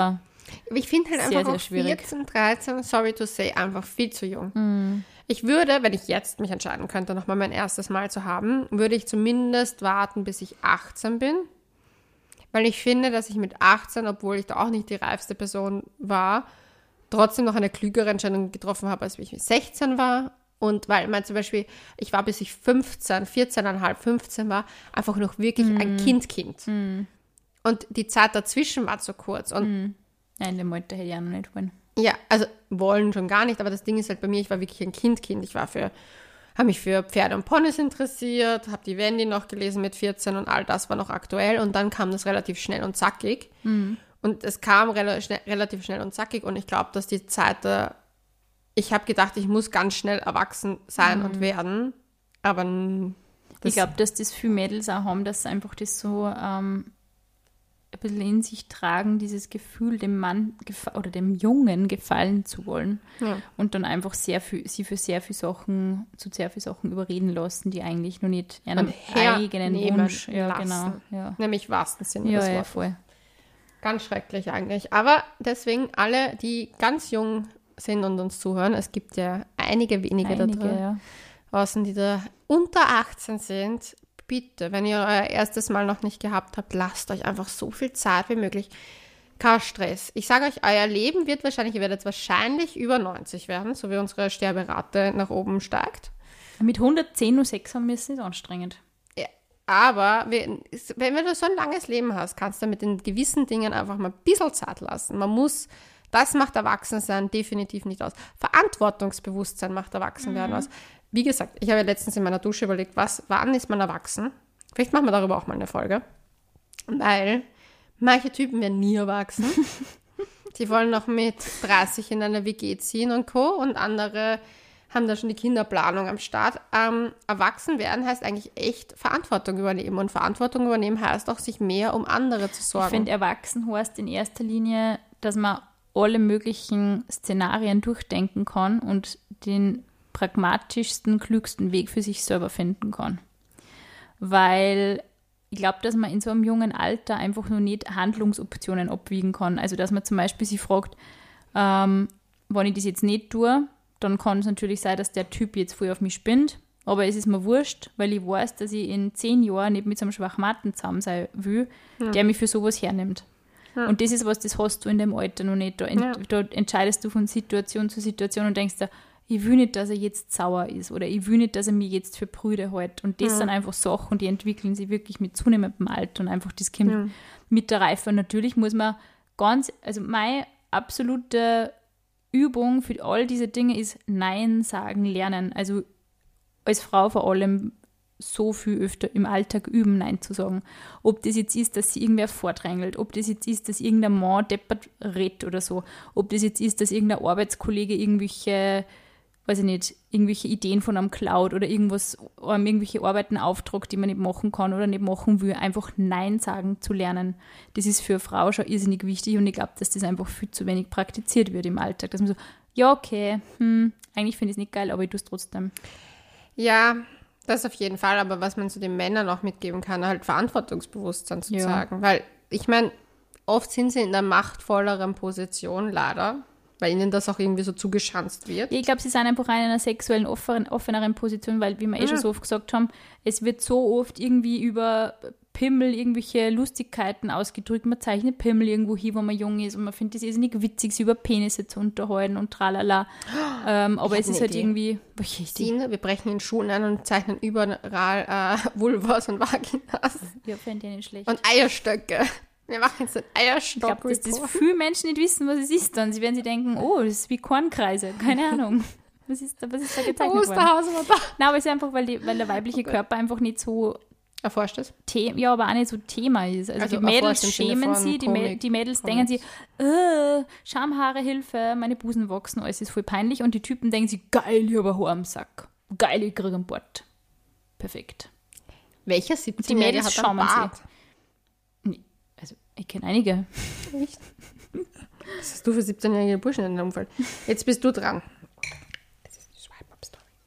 Ich finde halt sehr, einfach sehr auch schwierig. vierzehn, dreizehn, sorry to say, einfach viel zu jung. Mhm. Ich würde, wenn ich jetzt mich entscheiden könnte, nochmal mein erstes Mal zu haben, würde ich zumindest warten, bis ich achtzehn bin. Weil ich finde, dass ich mit achtzehn, obwohl ich da auch nicht die reifste Person war, trotzdem noch eine klügere Entscheidung getroffen habe, als wie ich mit sechzehn war. Und weil man zum Beispiel, ich war bis ich fünfzehn, vierzehn, fünfzehn war, einfach noch wirklich mm. ein Kind-Kind. Mm. Und die Zeit dazwischen war zu kurz. Und mm. Nein, in dem Alter hätte ich auch noch nicht wollen. Ja, also wollen schon gar nicht, aber das Ding ist halt bei mir, ich war wirklich ein Kind-Kind. Ich war für, habe mich für Pferde und Ponys interessiert, habe die Wendy noch gelesen mit vierzehn und all das war noch aktuell. Und dann kam das relativ schnell und zackig. Mm. Und es kam rel- schnell, relativ schnell und zackig. Und ich glaube, dass die Zeit da, ich habe gedacht, ich muss ganz schnell erwachsen sein mm. und werden. Aber ich glaube, dass das viele Mädels auch haben, dass einfach das so ähm, ein bisschen in sich tragen, dieses Gefühl, dem Mann gefa- oder dem Jungen gefallen zu wollen. Ja. Und dann einfach sehr viel, sie für sehr viele Sachen, zu sehr vielen Sachen überreden lassen, die eigentlich noch nicht ihren eigenen Wunsch. Ja, lassen. genau. Ja. Nämlich wahrsten Sinne ja, des ja, Wortes. voll. Ganz schrecklich eigentlich. Aber deswegen alle, die ganz jung sind und uns zuhören, es gibt ja einige wenige einige, da drin, ja. außen, die da unter achtzehn sind, bitte, wenn ihr euer erstes Mal noch nicht gehabt habt, lasst euch einfach so viel Zeit wie möglich. Kein Stress. Ich sage euch, euer Leben wird wahrscheinlich, ihr werdet wahrscheinlich über neunzig werden, so wie unsere Sterberate nach oben steigt. Mit hundertzehn nur Sex haben müssen, ist anstrengend. Ja, aber wenn, wenn du so ein langes Leben hast, kannst du mit den gewissen Dingen einfach mal ein bisschen Zeit lassen. Man muss, das macht Erwachsensein definitiv nicht aus. Verantwortungsbewusstsein macht Erwachsenwerden mhm. aus. Wie gesagt, ich habe ja letztens in meiner Dusche überlegt, was, wann ist man erwachsen? Vielleicht machen wir darüber auch mal eine Folge. Weil manche Typen werden nie erwachsen. Die wollen noch mit dreißig in eine W G ziehen und Co. Und andere haben da schon die Kinderplanung am Start. Ähm, erwachsen werden heißt eigentlich echt Verantwortung übernehmen. Und Verantwortung übernehmen heißt auch, sich mehr um andere zu sorgen. Ich finde, erwachsen heißt in erster Linie, dass man alle möglichen Szenarien durchdenken kann und den pragmatischsten, klügsten Weg für sich selber finden kann. Weil ich glaube, dass man in so einem jungen Alter einfach nur nicht Handlungsoptionen abwiegen kann. Also, dass man zum Beispiel sich fragt, ähm, wenn ich das jetzt nicht tue, dann kann es natürlich sein, dass der Typ jetzt voll auf mich spinnt, aber es ist mir wurscht, weil ich weiß, dass ich in zehn Jahren nicht mit so einem Schwachmaten zusammen sein will, ja. der mich für sowas hernimmt. Ja. Und das ist was, das hast du in dem Alter noch nicht. Da, ent- ja. da entscheidest du von Situation zu Situation und denkst dir, ich will nicht, dass er jetzt sauer ist oder ich will nicht, dass er mich jetzt für Brüder hält. Und das ja. sind einfach Sachen, die entwickeln sich wirklich mit zunehmendem Alter und einfach das kommt ja. mit der Reife. Und natürlich muss man ganz, also meine absolute Übung für all diese Dinge ist Nein sagen lernen. Also als Frau vor allem so viel öfter im Alltag üben, Nein zu sagen. Ob das jetzt ist, dass sie irgendwer vordrängelt, ob das jetzt ist, dass irgendein Mann deppert redet oder so, ob das jetzt ist, dass irgendein Arbeitskollege irgendwelche weiß ich nicht, irgendwelche Ideen von einem klaut oder irgendwas, um irgendwelche Arbeiten auftragt, die man nicht machen kann oder nicht machen will, einfach Nein sagen zu lernen. Das ist für eine Frau schon irrsinnig wichtig und ich glaube, dass das einfach viel zu wenig praktiziert wird im Alltag. Dass man so, ja, okay, hm, eigentlich finde ich es nicht geil, aber ich tue es trotzdem. Ja, das auf jeden Fall, aber was man zu den Männern auch mitgeben kann, halt Verantwortungsbewusstsein zu ja. sagen. Weil, ich meine, oft sind sie in einer machtvolleren Position, leider, weil ihnen das auch irgendwie so zugeschanzt wird. Ich glaube, sie sind einfach in einer sexuellen, offenen, offeneren Position, weil, wie wir eh ja. schon so oft gesagt haben, es wird so oft irgendwie über Pimmel irgendwelche Lustigkeiten ausgedrückt. Man zeichnet Pimmel irgendwo hin, wo man jung ist und man findet das irrsinnig witzig, sich über Penisse zu unterhalten und tralala. Oh, ähm, aber es ist halt Idee. irgendwie... Sehen, wir brechen in Schulen an und zeichnen überall äh, Vulvas und Vaginas. Ja, fände ich nicht schlecht. Und Eierstöcke. Wir machen jetzt einen Eierstock. Ich glaube, dass das viele Menschen nicht wissen, was es ist dann. Sie werden sich denken, oh, das ist wie Kornkreise. Keine Ahnung. Was ist da, was ist da gezeichnet Osterhase worden? Nein, aber es ist einfach, weil, die, weil der weibliche okay. Körper einfach nicht so erforscht ist. The- ja, aber auch nicht so Thema ist. Also, also die Mädels schämen sich, die, Mä- die Mädels Comics. denken sich, äh, Schamhaare, Hilfe, meine Busen wachsen, alles ist voll peinlich. Und die Typen denken sich, geil, ich habe ein Haar am Sack. Geil, ich kriege einen Bart. Perfekt. Welcher siebzehnjährige hat einen Bart? Nee, also ich kenne einige. Echt? Was hast du für siebzehnjährige Burschen in deinem Umfeld? Jetzt bist du dran. Das ist die Swipe-Up-Story.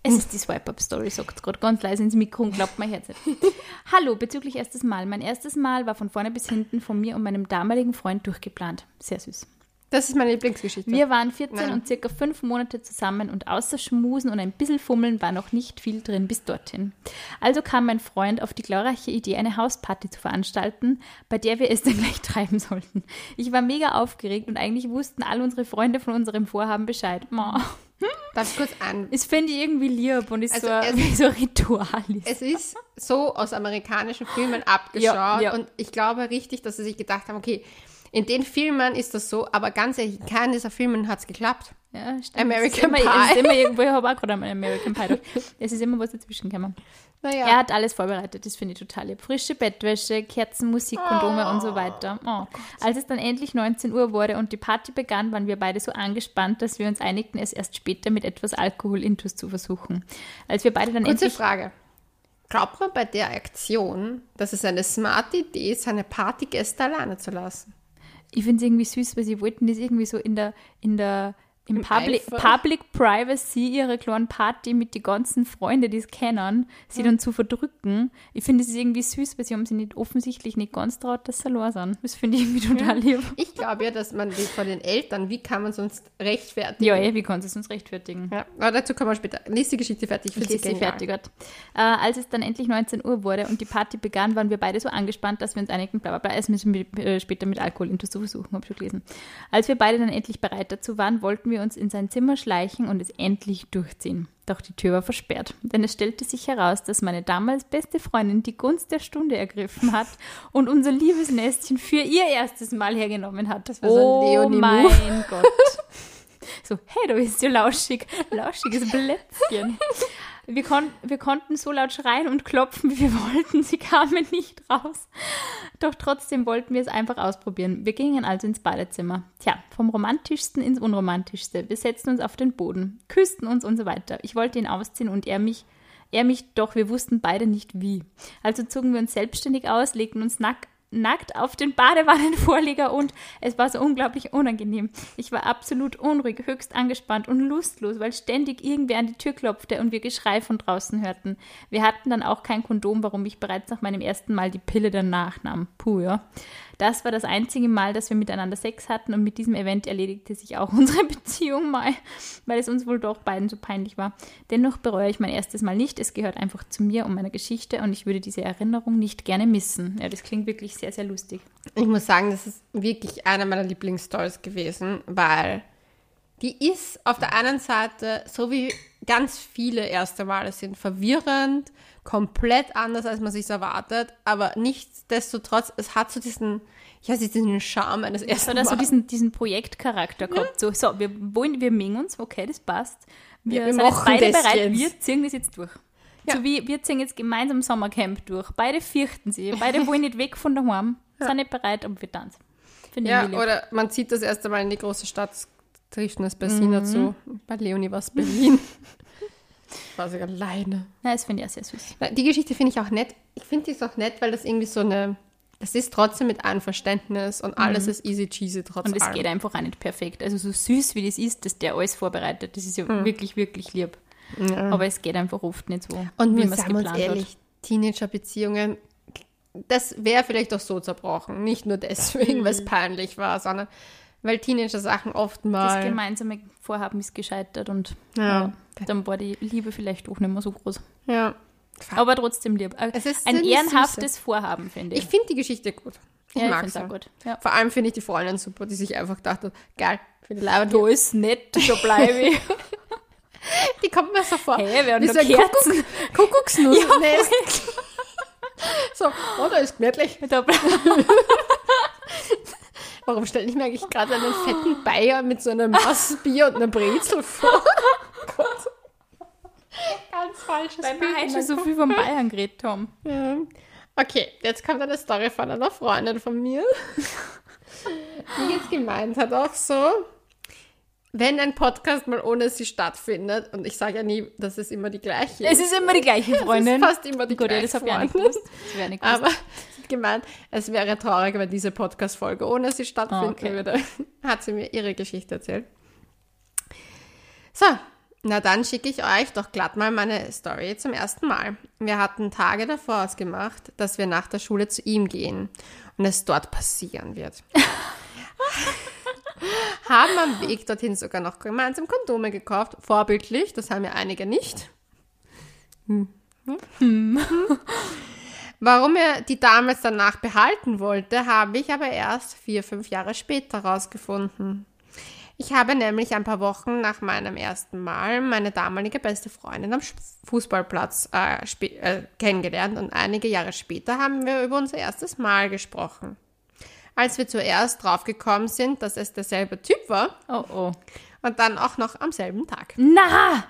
Es ist die Swipe-Up-Story, sagt es gerade ganz leise ins Mikro und glaubt mein Herz nicht. Hallo, bezüglich erstes Mal. Mein erstes Mal war von vorne bis hinten von mir und meinem damaligen Freund durchgeplant. Sehr süß. Das ist meine Lieblingsgeschichte. Wir waren vierzehn Nein. und circa fünf Monate zusammen und außer Schmusen und ein bisschen Fummeln war noch nicht viel drin bis dorthin. Also kam mein Freund auf die glorreiche Idee, eine Hausparty zu veranstalten, bei der wir es dann gleich treiben sollten. Ich war mega aufgeregt und eigentlich wussten all unsere Freunde von unserem Vorhaben Bescheid. Oh. Darf ich kurz an? Das finde ich irgendwie lieb und ist also so, ein, so ein Ritual. Ist. Es ist so aus amerikanischen Filmen abgeschaut ja, ja. und ich glaube richtig, dass sie sich gedacht haben, okay, in den Filmen ist das so, aber ganz ehrlich, in keinem dieser Filmen hat es geklappt. Ja, stimmt. American Pie. Es ist immer irgendwo, ich habe auch gerade einen American Pie. Es ist immer was dazwischen gekommen. Naja. Er hat alles vorbereitet, das finde ich total lieb. Frische Bettwäsche, Kerzen, Musik, Kondome oh. und so weiter. Oh. Als es dann endlich neunzehn Uhr wurde und die Party begann, waren wir beide so angespannt, dass wir uns einigten, es erst später mit etwas Alkohol intus zu versuchen. Als wir beide dann Kurze endlich... Frage. Glaubt man bei der Aktion, dass es eine smarte Idee ist, seine Partygäste alleine zu lassen? Ich finde es irgendwie süß, weil sie wollten das irgendwie so in der, in der im, Im Public, Public Privacy ihre kleinen Party mit den ganzen Freunden, die es kennen, sie mhm. dann zu verdrücken. Ich finde, es ist irgendwie süß, weil sie haben sich nicht offensichtlich nicht ganz traut, dass sie allein sind. Das finde ich irgendwie total lieb. Ich glaube ja, dass man die von den Eltern, wie kann man sonst rechtfertigen? Ja, ja, wie kann sie sonst rechtfertigen? Ja, aber dazu kommen wir später. Lies die Geschichte fertig. Ich lese sie fertig. Äh, als es dann endlich neunzehn Uhr wurde und die Party begann, waren wir beide so angespannt, dass wir uns einigten, bla bla bla, es müssen wir äh, später mit Alkohol intus zu versuchen, habe ich schon gelesen. Als wir beide dann endlich bereit dazu waren, wollten wir wir uns in sein Zimmer schleichen und es endlich durchziehen. Doch die Tür war versperrt, denn es stellte sich heraus, dass meine damals beste Freundin die Gunst der Stunde ergriffen hat und unser liebes Nestchen für ihr erstes Mal hergenommen hat. Das war so oh ein Leonie mein Gott. So, hey, du bist ja lauschig. Lauschiges Blätzchen. Wir, kon- wir konnten so laut schreien und klopfen, wie wir wollten. Sie kamen nicht raus. Doch trotzdem wollten wir es einfach ausprobieren. Wir gingen also ins Badezimmer. Tja, vom Romantischsten ins Unromantischste. Wir setzten uns auf den Boden, küssten uns und so weiter. Ich wollte ihn ausziehen und er mich, er mich, doch wir wussten beide nicht wie. Also zogen wir uns selbstständig aus, legten uns nackt nackt auf den Badewannenvorleger und es war so unglaublich unangenehm. Ich war absolut unruhig, höchst angespannt und lustlos, weil ständig irgendwer an die Tür klopfte und wir Geschrei von draußen hörten. Wir hatten dann auch kein Kondom, warum ich bereits nach meinem ersten Mal die Pille danach nahm. Puh, ja. Das war das einzige Mal, dass wir miteinander Sex hatten und mit diesem Event erledigte sich auch unsere Beziehung mal, weil es uns wohl doch beiden so peinlich war. Dennoch bereue ich mein erstes Mal nicht. Es gehört einfach zu mir und meiner Geschichte und ich würde diese Erinnerung nicht gerne missen. Ja, das klingt wirklich sehr, sehr lustig. Ich muss sagen, das ist wirklich einer meiner Lieblingsstories gewesen, weil die ist auf der einen Seite, so wie ganz viele erste Male sind, verwirrend, komplett anders, als man sich erwartet, aber nichtsdestotrotz, es hat so diesen, ja, diesen Charme eines ersten Mal. Es hat so diesen, diesen Projektcharakter gehabt, so, so wir wollen, wir mengen uns, okay, das passt. Wir, ja, wir sind machen beide das bereit, jetzt. Wir ziehen das jetzt durch. Ja. So wie wir ziehen jetzt gemeinsam Sommercamp durch. Beide fürchten sie, beide wollen nicht weg von daheim, ja. sind nicht bereit, aber wir tanzen. Finde ja, oder man zieht das erste Mal in die große Stadt, trifft das bei Sina mhm. zu. Bei Leonie war es Berlin. Ich war sogar alleine. Ja, das finde ich auch sehr süß. Die Geschichte finde ich auch nett. Ich finde die ist auch nett, weil das irgendwie so eine, es ist trotzdem mit Einverständnis und alles mhm. ist easy cheesy trotzdem. Und es allem. geht einfach auch nicht perfekt. Also so süß wie das ist, dass der alles vorbereitet, das ist ja mhm. wirklich, wirklich lieb. Ja. Aber es geht einfach oft nicht so, und wie man es geplant uns ehrlich, hat. Teenager-Beziehungen, das wäre vielleicht auch so zerbrochen. Nicht nur deswegen, mhm. weil es peinlich war, sondern weil Teenager-Sachen oft mal... Das gemeinsame Vorhaben ist gescheitert und ja. äh, dann war die Liebe vielleicht auch nicht mehr so groß. Ja. Aber trotzdem lieb. Es ist ein ehrenhaftes Süße. Vorhaben, finde ich. Ich finde die Geschichte gut. Ich ja, mag es auch gut. Ja. Vor allem finde ich die Freundin super, die sich einfach dachte, geil, für die Leiber. Du ist nett, so bleibe ich. Die kommt mir so vor. Hey, wir haben noch Kerzen. Kuckuck, Kuckucksnuss. Ja, so, oh, da ist gemütlich. Warum stelle ich mir eigentlich gerade einen fetten Bayer mit so einem Massbier und einer Brezel vor? Gott. Ganz falsches Weil wir heute schon so viel von Bayern geredet haben. Ja. Okay, jetzt kommt eine Story von einer Freundin von mir, die jetzt gemeint hat auch so, wenn ein Podcast mal ohne sie stattfindet, und ich sage ja nie, dass es immer die gleiche ist. Es ist immer die gleiche Freundin. Es ist fast immer die Gut, gleiche das Freundin. Ich nicht gewusst. Das wäre nicht gewusst. Aber sie hat gemeint, es wäre traurig, wenn diese Podcast-Folge ohne sie stattfinden oh, okay. würde. Hat sie mir ihre Geschichte erzählt. So, Na, dann schicke ich euch doch glatt mal meine Story zum ersten Mal. Wir hatten Tage davor ausgemacht, dass wir nach der Schule zu ihm gehen und es dort passieren wird. Haben am Weg dorthin sogar noch gemeinsam Kondome gekauft. Vorbildlich, das haben ja einige nicht. Hm. Hm. Warum er die damals danach behalten wollte, habe ich aber erst vier, fünf Jahre später rausgefunden. Ich habe nämlich ein paar Wochen nach meinem ersten Mal meine damalige beste Freundin am Fußballplatz äh, sp- äh, kennengelernt und einige Jahre später haben wir über unser erstes Mal gesprochen. Als wir zuerst draufgekommen sind, dass es derselbe Typ war oh, oh. und dann auch noch am selben Tag. Na!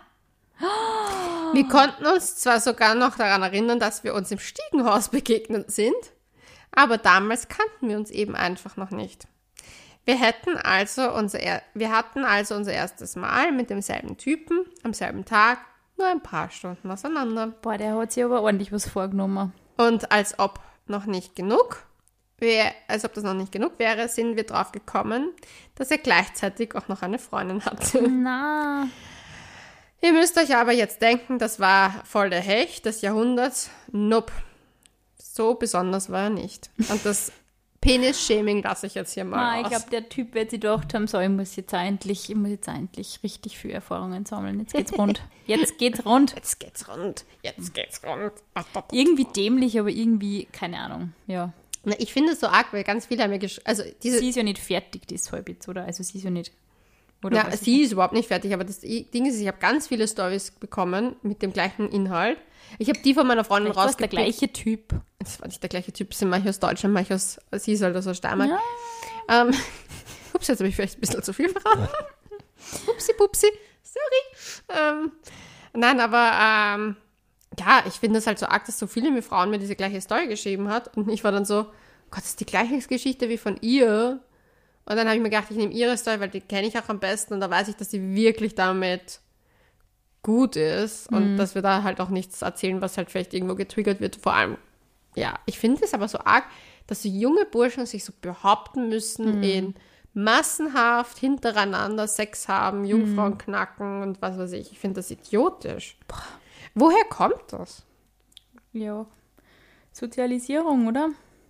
Wir konnten uns zwar sogar noch daran erinnern, dass wir uns im Stiegenhaus begegnet sind, aber damals kannten wir uns eben einfach noch nicht. Wir hätten also unser, er- wir hatten also unser erstes Mal mit demselben Typen am selben Tag, nur ein paar Stunden auseinander. Boah, der hat sich aber ordentlich was vorgenommen. Und als ob noch nicht genug, wär, als ob das noch nicht genug wäre, sind wir drauf gekommen, dass er gleichzeitig auch noch eine Freundin hatte. Na. Ihr müsst euch aber jetzt denken, das war voll der Hecht des Jahrhunderts. Nope. So besonders war er nicht. Und das Penis-Shaming lasse ich jetzt hier mal Ah, aus. ich glaube, der Typ wird sich gedacht haben, so, ich muss jetzt endlich, ich muss jetzt endlich richtig viel Erfahrungen sammeln. Jetzt geht's rund. Jetzt geht's rund. Jetzt geht's rund. Jetzt geht's rund. Irgendwie dämlich, aber irgendwie, keine Ahnung, ja. Na, ich finde es so arg, weil ganz viele haben mir geschrieben, also diese, Sie ist ja nicht fertig deshalb jetzt, oder? Also sie ist ja nicht, oder? ja, was sie ist überhaupt nicht fertig, aber das Ding ist, ich habe ganz viele Storys bekommen mit dem gleichen Inhalt. Ich habe die von meiner Freundin Vielleicht war es der rausgepickt. gleiche Typ. Das war nicht der gleiche Typ, sind manche aus Deutschland, manche aus, sie ist halt aus der Steiermark. Ja. Ähm, ups, jetzt habe ich vielleicht ein bisschen zu viel verraten. Upsi, pupsi, sorry. Ähm, nein, aber ähm, ja, ich finde es halt so arg, dass so viele mir Frauen mir diese gleiche Story geschrieben hat. Und ich war dann so, Gott, das ist die gleiche Geschichte wie von ihr. Und dann habe ich mir gedacht, ich nehme ihre Story, weil die kenne ich auch am besten. Und da weiß ich, dass sie wirklich damit gut ist. Und Mhm. dass wir da halt auch nichts erzählen, was halt vielleicht irgendwo getriggert wird. Vor allem, ja, ich finde es aber so arg, dass so junge Burschen sich so behaupten müssen Mhm. in massenhaft hintereinander Sex haben, Jungfrauen knacken und was weiß ich. Ich finde das idiotisch. Woher kommt das? Ja. Sozialisierung, oder?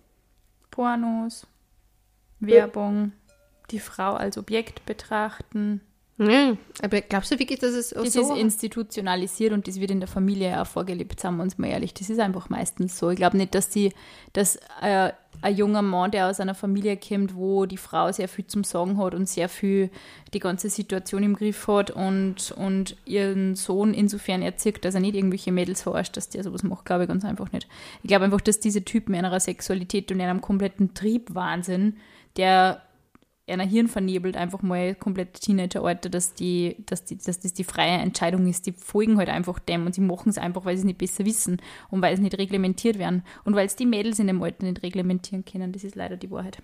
Pornos, Werbung, die Frau als Objekt betrachten. Nee, aber glaubst du wirklich, dass es Das so... ist institutionalisiert und das wird in der Familie auch vorgelebt, sagen wir uns mal ehrlich. Das ist einfach meistens so. Ich glaube nicht, dass, die, dass äh, ein junger Mann, der aus einer Familie kommt, wo die Frau sehr viel zum Sagen hat und sehr viel die ganze Situation im Griff hat und, und ihren Sohn insofern erzieht, dass er nicht irgendwelche Mädels verarscht, dass der sowas macht, glaube ich ganz einfach nicht. Ich glaube einfach, dass diese Typen in einer Sexualität und in einem kompletten Triebwahnsinn, der einer Hirn vernebelt, einfach mal komplett Teenageralter, dass, die, dass, die, dass das die freie Entscheidung ist. Die folgen halt einfach dem und sie machen es einfach, weil sie es nicht besser wissen und weil es nicht reglementiert werden. Und weil es die Mädels in dem Alter nicht reglementieren können. Das ist leider die Wahrheit.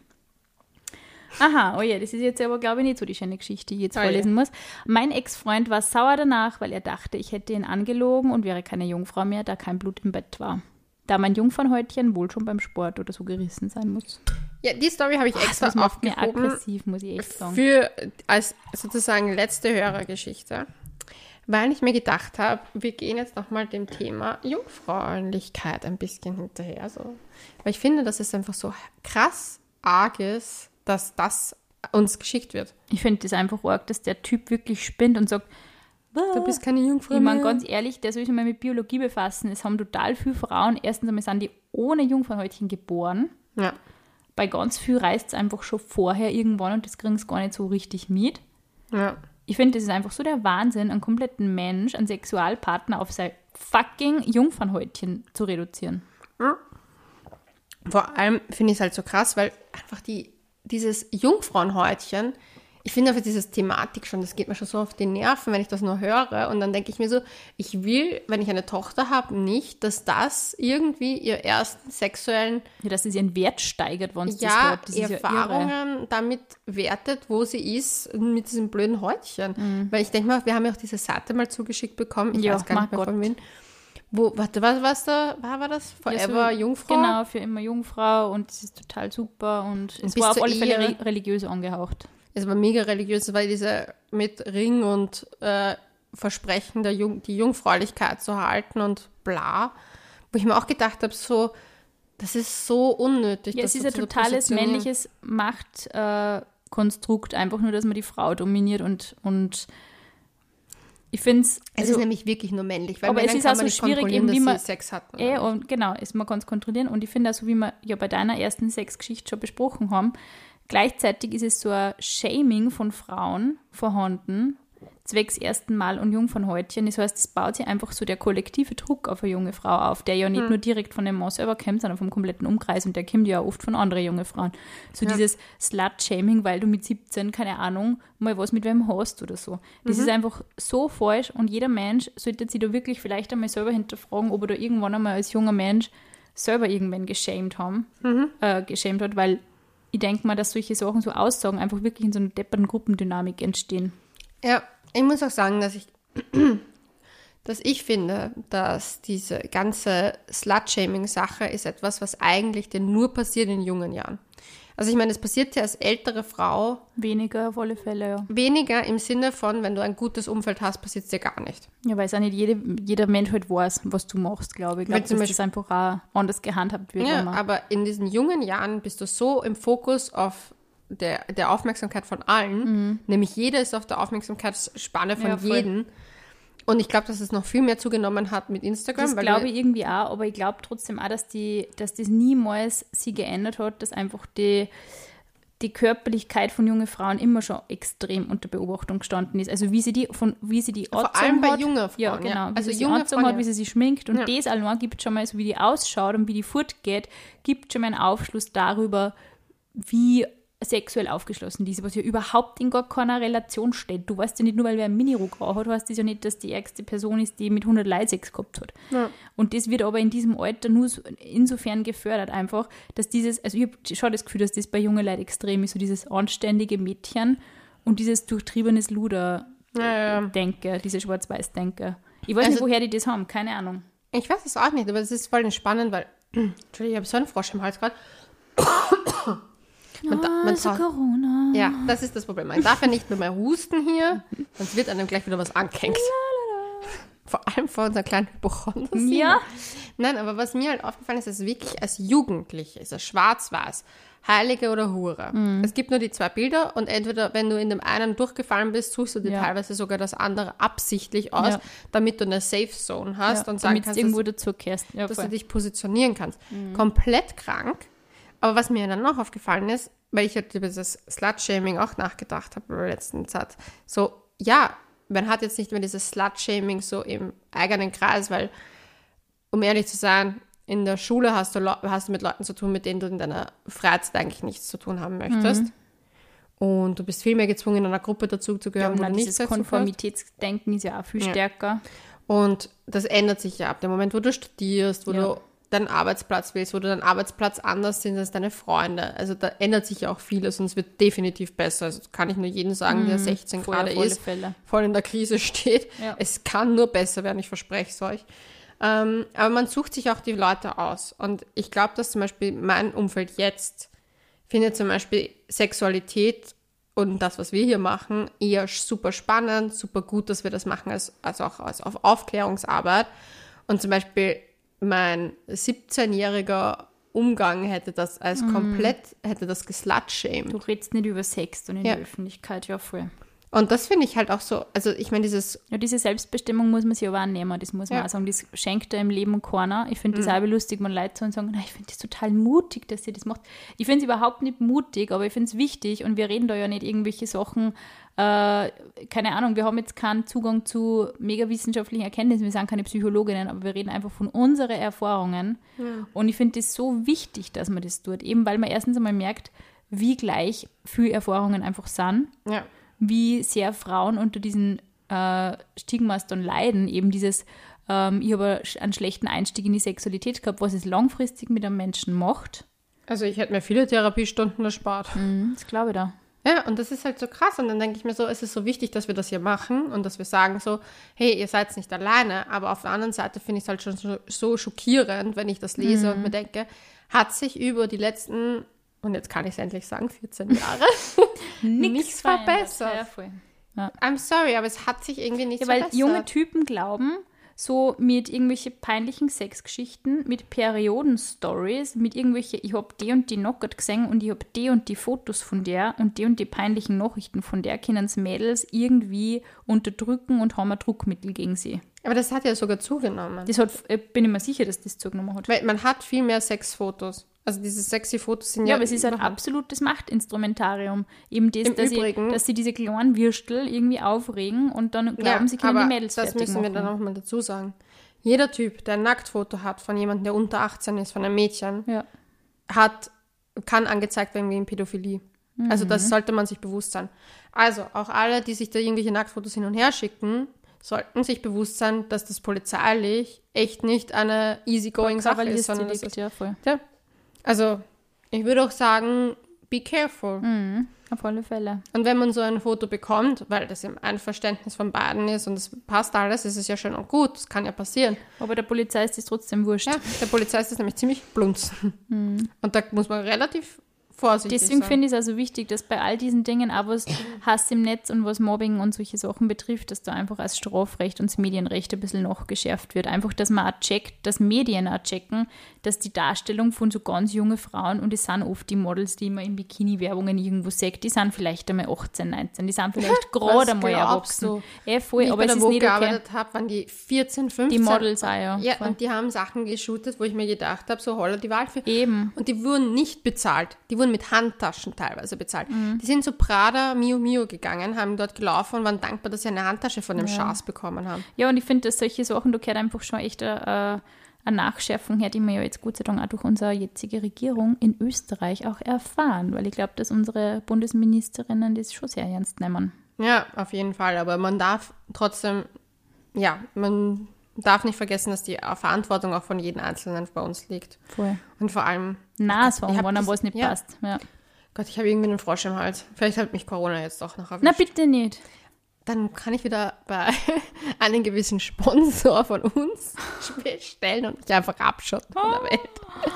Aha, oh ja, das ist jetzt aber, glaube ich, nicht so die schöne Geschichte, die ich jetzt Oh vorlesen muss. Mein Ex-Freund war sauer danach, weil er dachte, ich hätte ihn angelogen und wäre keine Jungfrau mehr, da kein Blut im Bett war. Da mein Jungfernhäutchen wohl schon beim Sport oder so gerissen sein muss. Ja, die Story habe ich extra Das macht mir aufgehoben aggressiv, muss ich echt sagen. für als sozusagen letzte Hörergeschichte, weil ich mir gedacht habe, wir gehen jetzt nochmal dem Thema Jungfräulichkeit ein bisschen hinterher. So. Weil ich finde, dass es einfach so krass arg ist, dass das uns geschickt wird. Ich finde das einfach arg, dass der Typ wirklich spinnt und sagt, Du bist keine Jungfrau ich meine, mehr. ganz ehrlich, der soll sich mal mit Biologie befassen. Es haben total viele Frauen, erstens einmal sind die ohne Jungfernhäutchen geboren. Ja. Bei ganz viel reißt es einfach schon vorher irgendwann und das kriegen sie gar nicht so richtig mit. Ja. Ich finde, das ist einfach so der Wahnsinn, einen kompletten Mensch, einen Sexualpartner auf sein fucking Jungfernhäutchen zu reduzieren. Vor allem finde ich es halt so krass, weil einfach die, dieses Jungfrauenhäutchen, ich finde einfach diese Thematik schon, das geht mir schon so auf die Nerven, wenn ich das nur höre. Und dann denke ich mir so, ich will, wenn ich eine Tochter habe, nicht, dass das irgendwie ihr ersten sexuellen Ja, dass es ihren Wert steigert, wenn es das ja, hat. Das ist ja irre. Erfahrungen damit wertet, wo sie ist mit diesem blöden Häutchen. Mhm. Weil ich denke mal, wir haben ja auch diese Seite mal zugeschickt bekommen, ich Ja, weiß gar nicht mein mehr von Gott. wem. Wo, warte, was, was da, war, war das? Forever Ja, so, Jungfrau? Genau, für immer Jungfrau und es ist total super und es bis war auf zur alle Fälle Ehe. re religiös angehaucht. Es war mega religiös, weil diese mit Ring und äh, versprechen, der Jung, die Jungfräulichkeit zu halten und bla. Wo ich mir auch gedacht habe, so, das ist so unnötig. Ja, es ist ein totales männliches Machtkonstrukt, äh, einfach nur, dass man die Frau dominiert und, und ich finde es... Es ist nämlich wirklich nur männlich, weil aber es ist auch so schwierig, eben wie man... Sex hat. Eh, und genau, es, man kann es kontrollieren und ich finde auch so, wie wir ja bei deiner ersten Sexgeschichte schon besprochen haben, gleichzeitig ist es so ein Shaming von Frauen vorhanden, zwecks ersten Mal und Jungfernhäutchen. Das heißt, es baut sich einfach so der kollektive Druck auf eine junge Frau auf, der ja nicht hm. nur direkt von dem Mann selber kommt, sondern vom kompletten Umkreis und der kommt ja oft von anderen jungen Frauen. So ja. dieses Slut-Shaming, weil du mit siebzehn, keine Ahnung, mal was mit wem hast oder so. Das mhm. ist einfach so falsch und jeder Mensch sollte sich da wirklich vielleicht einmal selber hinterfragen, ob er da irgendwann einmal als junger Mensch selber irgendwann geschämt haben, mhm. äh, geschämt hat, weil ich denke mal, dass solche Sachen, so Aussagen einfach wirklich in so einer depperten Gruppendynamik entstehen. Ja, ich muss auch sagen, dass ich, dass ich finde, dass diese ganze Slut-Shaming-Sache ist etwas, was eigentlich denn nur passiert in jungen Jahren. Also ich meine, es passiert ja als ältere Frau. Weniger auf alle Fälle, ja. Weniger im Sinne von, wenn du ein gutes Umfeld hast, passiert es dir gar nicht. Ja, weil es auch nicht jede, jeder Mensch halt weiß, was du machst, glaube ich. Ich glaube, dass das einfach auch anders gehandhabt wird. Ja, immer. Aber in diesen jungen Jahren bist du so im Fokus auf der, der Aufmerksamkeit von allen. Mhm. Nämlich jeder ist auf der Aufmerksamkeitsspanne von ja, jedem. Und ich glaube, dass es noch viel mehr zugenommen hat mit Instagram. Das glaube ich irgendwie auch, aber ich glaube trotzdem auch, dass, die, dass das niemals sie geändert hat, dass einfach die, die Körperlichkeit von jungen Frauen immer schon extrem unter Beobachtung gestanden ist. Also wie sie die von wie sie die Vor allem bei jungen Frauen. Ja, genau. Ja. Wie also sie sie junge Frauen, hat, ja. wie sie sich schminkt. Und ja. das allein gibt schon mal, so wie die ausschaut und wie die fortgeht, gibt schon mal einen Aufschluss darüber, wie sexuell aufgeschlossen die ist, was ja überhaupt in gar keiner Relation steht. Du weißt ja nicht nur, weil wer einen Minirock hat, weißt du ja nicht, dass die ärgste Person ist, die mit hundert Leuten Sex gehabt hat. Ja. Und das wird aber in diesem Alter nur so insofern gefördert einfach, dass dieses, also ich habe schon das Gefühl, dass das bei jungen Leuten extrem ist, so dieses anständige Mädchen und dieses durchtriebenes Luder-Denke, ja, ja. diese Schwarz-Weiß-Denke. Ich weiß also, nicht, woher die das haben, keine Ahnung. Ich weiß es auch nicht, aber es ist voll spannend, weil, Entschuldigung, ich habe so einen Frosch im Hals gerade. Man, oh, da, man so Corona. Ja, das ist das Problem. Man darf ja nicht mehr mal husten hier, sonst wird einem gleich wieder was angehängt. Vor allem vor unserer kleinen Hypochonder. Ja. Nein, aber was mir halt aufgefallen ist, ist wirklich als Jugendliche, ist es schwarz-weiß, Heilige oder Hure. Mhm. Es gibt nur die zwei Bilder und entweder, wenn du in dem einen durchgefallen bist, suchst du dir ja. teilweise sogar das andere absichtlich aus, ja. damit du eine Safe Zone hast ja. und sagen kannst, irgendwo dazu kehrst. Ja, dass voll. du dich positionieren kannst. Mhm. Komplett krank. Aber was mir dann noch aufgefallen ist, weil ich halt über das Slut-Shaming auch nachgedacht habe in der letzten Zeit, so, ja, man hat jetzt nicht mehr dieses Slut-Shaming so im eigenen Kreis, weil, um ehrlich zu sein, in der Schule hast du, hast du mit Leuten zu tun, mit denen du in deiner Freizeit eigentlich nichts zu tun haben möchtest. Mhm. Und du bist viel mehr gezwungen, in einer Gruppe dazu zu gehören, ja, wo du nicht dieses Konformitätsdenken ist ja auch viel ja. stärker. Und das ändert sich ja ab dem Moment, wo du studierst, wo ja. du deinen Arbeitsplatz willst, wo du deinen Arbeitsplatz anders sind als deine Freunde. Also da ändert sich ja auch vieles und es wird definitiv besser. Also kann ich nur jedem sagen, der sechzehn voll gerade ist, Fälle. voll in der Krise steht. Ja. Es kann nur besser werden, ich verspreche es euch. Ähm, aber man sucht sich auch die Leute aus. Und ich glaube, dass zum Beispiel mein Umfeld jetzt findet zum Beispiel Sexualität und das, was wir hier machen, eher super spannend, super gut, dass wir das machen, als, als auch als auf Aufklärungsarbeit. Und zum Beispiel mein siebzehnjähriger Umgang hätte das als mm. komplett, hätte das geslutshamed. Du redest nicht über Sex und in ja. der Öffentlichkeit, ja voll. Und das finde ich halt auch so, also ich meine dieses... Ja, diese Selbstbestimmung muss man sich aber auch nehmen, das muss man ja. auch sagen, das schenkt da im Leben keiner. Ich finde das mhm. auch lustig, wenn Leute so und sagen, ich finde das total mutig, dass sie das macht. Ich finde es überhaupt nicht mutig, aber ich finde es wichtig und wir reden da ja nicht irgendwelche Sachen, äh, keine Ahnung, wir haben jetzt keinen Zugang zu mega wissenschaftlichen Erkenntnissen, wir sind keine Psychologinnen, aber wir reden einfach von unseren Erfahrungen ja. und ich finde das so wichtig, dass man das tut, eben weil man erstens einmal merkt, wie gleich viele Erfahrungen einfach sind. Ja. Wie sehr Frauen unter diesen äh, Stigmas dann leiden, eben dieses, ähm, ich habe einen schlechten Einstieg in die Sexualität gehabt, was es langfristig mit einem Menschen macht. Also ich hätte mir viele Therapiestunden erspart. Mhm, das glaube ich da. Ja, und das ist halt so krass und dann denke ich mir so, es ist so wichtig, dass wir das hier machen und dass wir sagen so, hey, ihr seid nicht alleine, aber auf der anderen Seite finde ich es halt schon so, so schockierend, wenn ich das lese mhm. und mir denke, hat sich über die letzten... Und jetzt kann ich es endlich sagen, vierzehn Jahre, nichts verbessert. Ja, voll. Ja. I'm sorry, aber es hat sich irgendwie nicht ja, so weil verbessert. junge Typen glauben, so mit irgendwelchen peinlichen Sexgeschichten, mit Perioden-Stories, mit irgendwelchen, ich hab die und die Knockout gesehen und ich hab die und die Fotos von der und die und die peinlichen Nachrichten von der, können es Mädels irgendwie unterdrücken und haben ein Druckmittel gegen sie. Aber das hat ja sogar zugenommen. Das hat, bin ich mir sicher, dass das zugenommen hat. Weil man hat viel mehr Sexfotos. Also diese sexy Fotos sind ja... Ja, aber es ist ein absolutes Machtinstrumentarium. Eben das, Im dass, Übrigen, ich, dass sie diese kleinen Würstel irgendwie aufregen und dann glauben, ja, sie können aber die Mädels das fertig müssen wir machen. dann auch mal dazu sagen. Jeder Typ, der ein Nacktfoto hat von jemandem, der unter achtzehn ist, von einem Mädchen, Ja. hat, kann angezeigt werden wegen Pädophilie. Mhm. Also das sollte man sich bewusst sein. Also auch alle, die sich da irgendwelche Nacktfotos hin und her schicken, sollten sich bewusst sein, dass das polizeilich echt nicht eine easygoing Sache ist, sondern das ist, ja, voll. Ja. Also ich würde auch sagen, be careful. Mhm, auf alle Fälle. Und wenn man so ein Foto bekommt, weil das im Einverständnis von beiden ist und es passt alles, ist es ja schön und gut, das kann ja passieren. Aber der Polizei ist das trotzdem wurscht. Ja, der Polizei ist das nämlich ziemlich blunzen. Mhm. Und da muss man relativ vorsichtig Deswegen sein. finde ich es also wichtig, dass bei all diesen Dingen, auch was Hass im Netz und was Mobbing und solche Sachen betrifft, dass da einfach als Strafrecht und das Medienrecht ein bisschen nachgeschärft wird. Einfach, dass man auch checkt, dass Medien auch checken, dass die Darstellung von so ganz jungen Frauen, und es sind oft die Models, die man in Bikini-Werbungen irgendwo sieht, die sind vielleicht einmal achtzehn, neunzehn, die sind vielleicht gerade einmal erwachsen. Du? Eh, voll, Wie aber ich bei es der ist nicht Vogue okay. gearbeitet habe, waren die vierzehn, fünfzehn. Die Models auch, ja. Ja, voll. und die haben Sachen geshootet, wo ich mir gedacht habe, so holla die Waldfee. Eben. Und die wurden nicht bezahlt. Die wurden mit Handtaschen teilweise bezahlt. Mhm. Die sind zu Prada, Mio Mio gegangen, haben dort gelaufen und waren dankbar, dass sie eine Handtasche von dem Ja. Schaß bekommen haben. Ja, und ich finde, dass solche Sachen, da gehört einfach schon echt eine, eine Nachschärfung her, die wir ja jetzt Gott sei Dank auch durch unsere jetzige Regierung in Österreich auch erfahren, weil ich glaube, dass unsere Bundesministerinnen das schon sehr ernst nehmen. Ja, auf jeden Fall. Aber man darf trotzdem, ja, man darf nicht vergessen, dass die Verantwortung auch von jedem Einzelnen bei uns liegt. Voll. Und vor allem... Nein, sagen Ich hab wollen, das- was nicht ja. passt. Ja. Gott, ich habe irgendwie einen Frosch im Hals. Vielleicht hat mich Corona jetzt doch noch erwischt. Na, bitte nicht. Dann kann ich wieder bei einem gewissen Sponsor von uns bestellen und mich einfach abschotten von der Welt.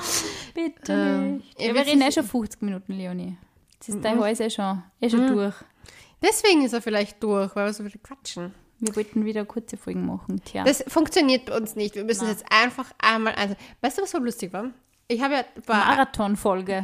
Bitte Ähm, nicht. ihr Ja, wir wisst reden eh es- schon fünfzig Minuten, Leonie. Jetzt ist dein Hals eh schon, eh schon durch. Deswegen ist er vielleicht durch, weil wir so viel quatschen. Wir wollten wieder kurze Folgen machen. Tja. Das funktioniert bei uns nicht. Wir müssen Nein. jetzt einfach einmal... Also, weißt du, was so lustig war? Ich habe ja bei, Marathonfolge.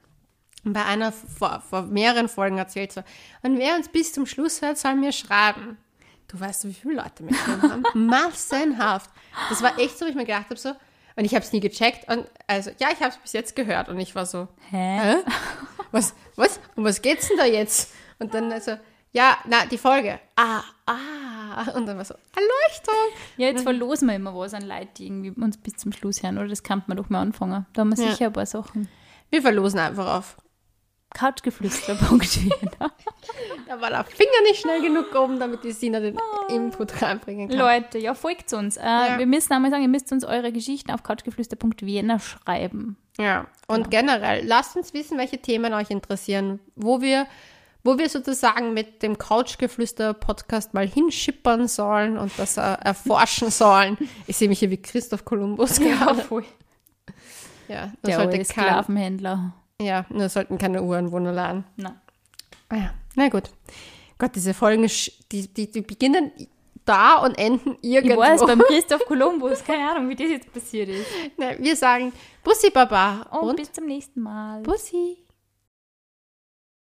bei einer vor, vor mehreren Folgen erzählt so, und wer uns bis zum Schluss hört, soll mir schreiben. Du weißt, wie viele Leute mitgenommen haben? Massenhaft. Das war echt so, wie ich mir gedacht habe, so, und ich habe es nie gecheckt. Und also, ja, ich habe es bis jetzt gehört. Und ich war so, Hä? hä? Was, was? Um was geht's denn da jetzt? Und dann also, ja, na, die Folge. Ah, ah. Und dann war so, Erleuchtung. Ja, jetzt verlosen wir immer was an Leute, die irgendwie uns bis zum Schluss hören, oder? Das kann man doch mal anfangen. Da haben wir Ja. sicher ein paar Sachen. Wir verlosen einfach auf. Couchgeflüster Punkt wien. Da war der Finger nicht schnell genug oben, damit die Sina den Input reinbringen kann. Leute, ja, folgt uns. Äh, Ja. Wir müssen einmal sagen, ihr müsst uns eure Geschichten auf couchgeflüster Punkt wien schreiben. Ja, und Genau. generell, lasst uns wissen, welche Themen euch interessieren, wo wir, wo wir sozusagen mit dem Couchgeflüster-Podcast mal hinschippern sollen und das äh, erforschen sollen. Ich sehe mich hier wie Christoph Kolumbus gerade. voll. Ja, das Der sollte alte kein, Sklavenhändler. ja, das sollten keine Uhrenwohner laden. Nein. Ah ja, na gut. Gott, diese Folgen, sch- die, die, die beginnen da und enden irgendwo. Ich weiß, beim Christoph Kolumbus, keine Ahnung, wie das jetzt passiert ist. Na, wir sagen Bussi Baba Und, und bis zum nächsten Mal. Bussi.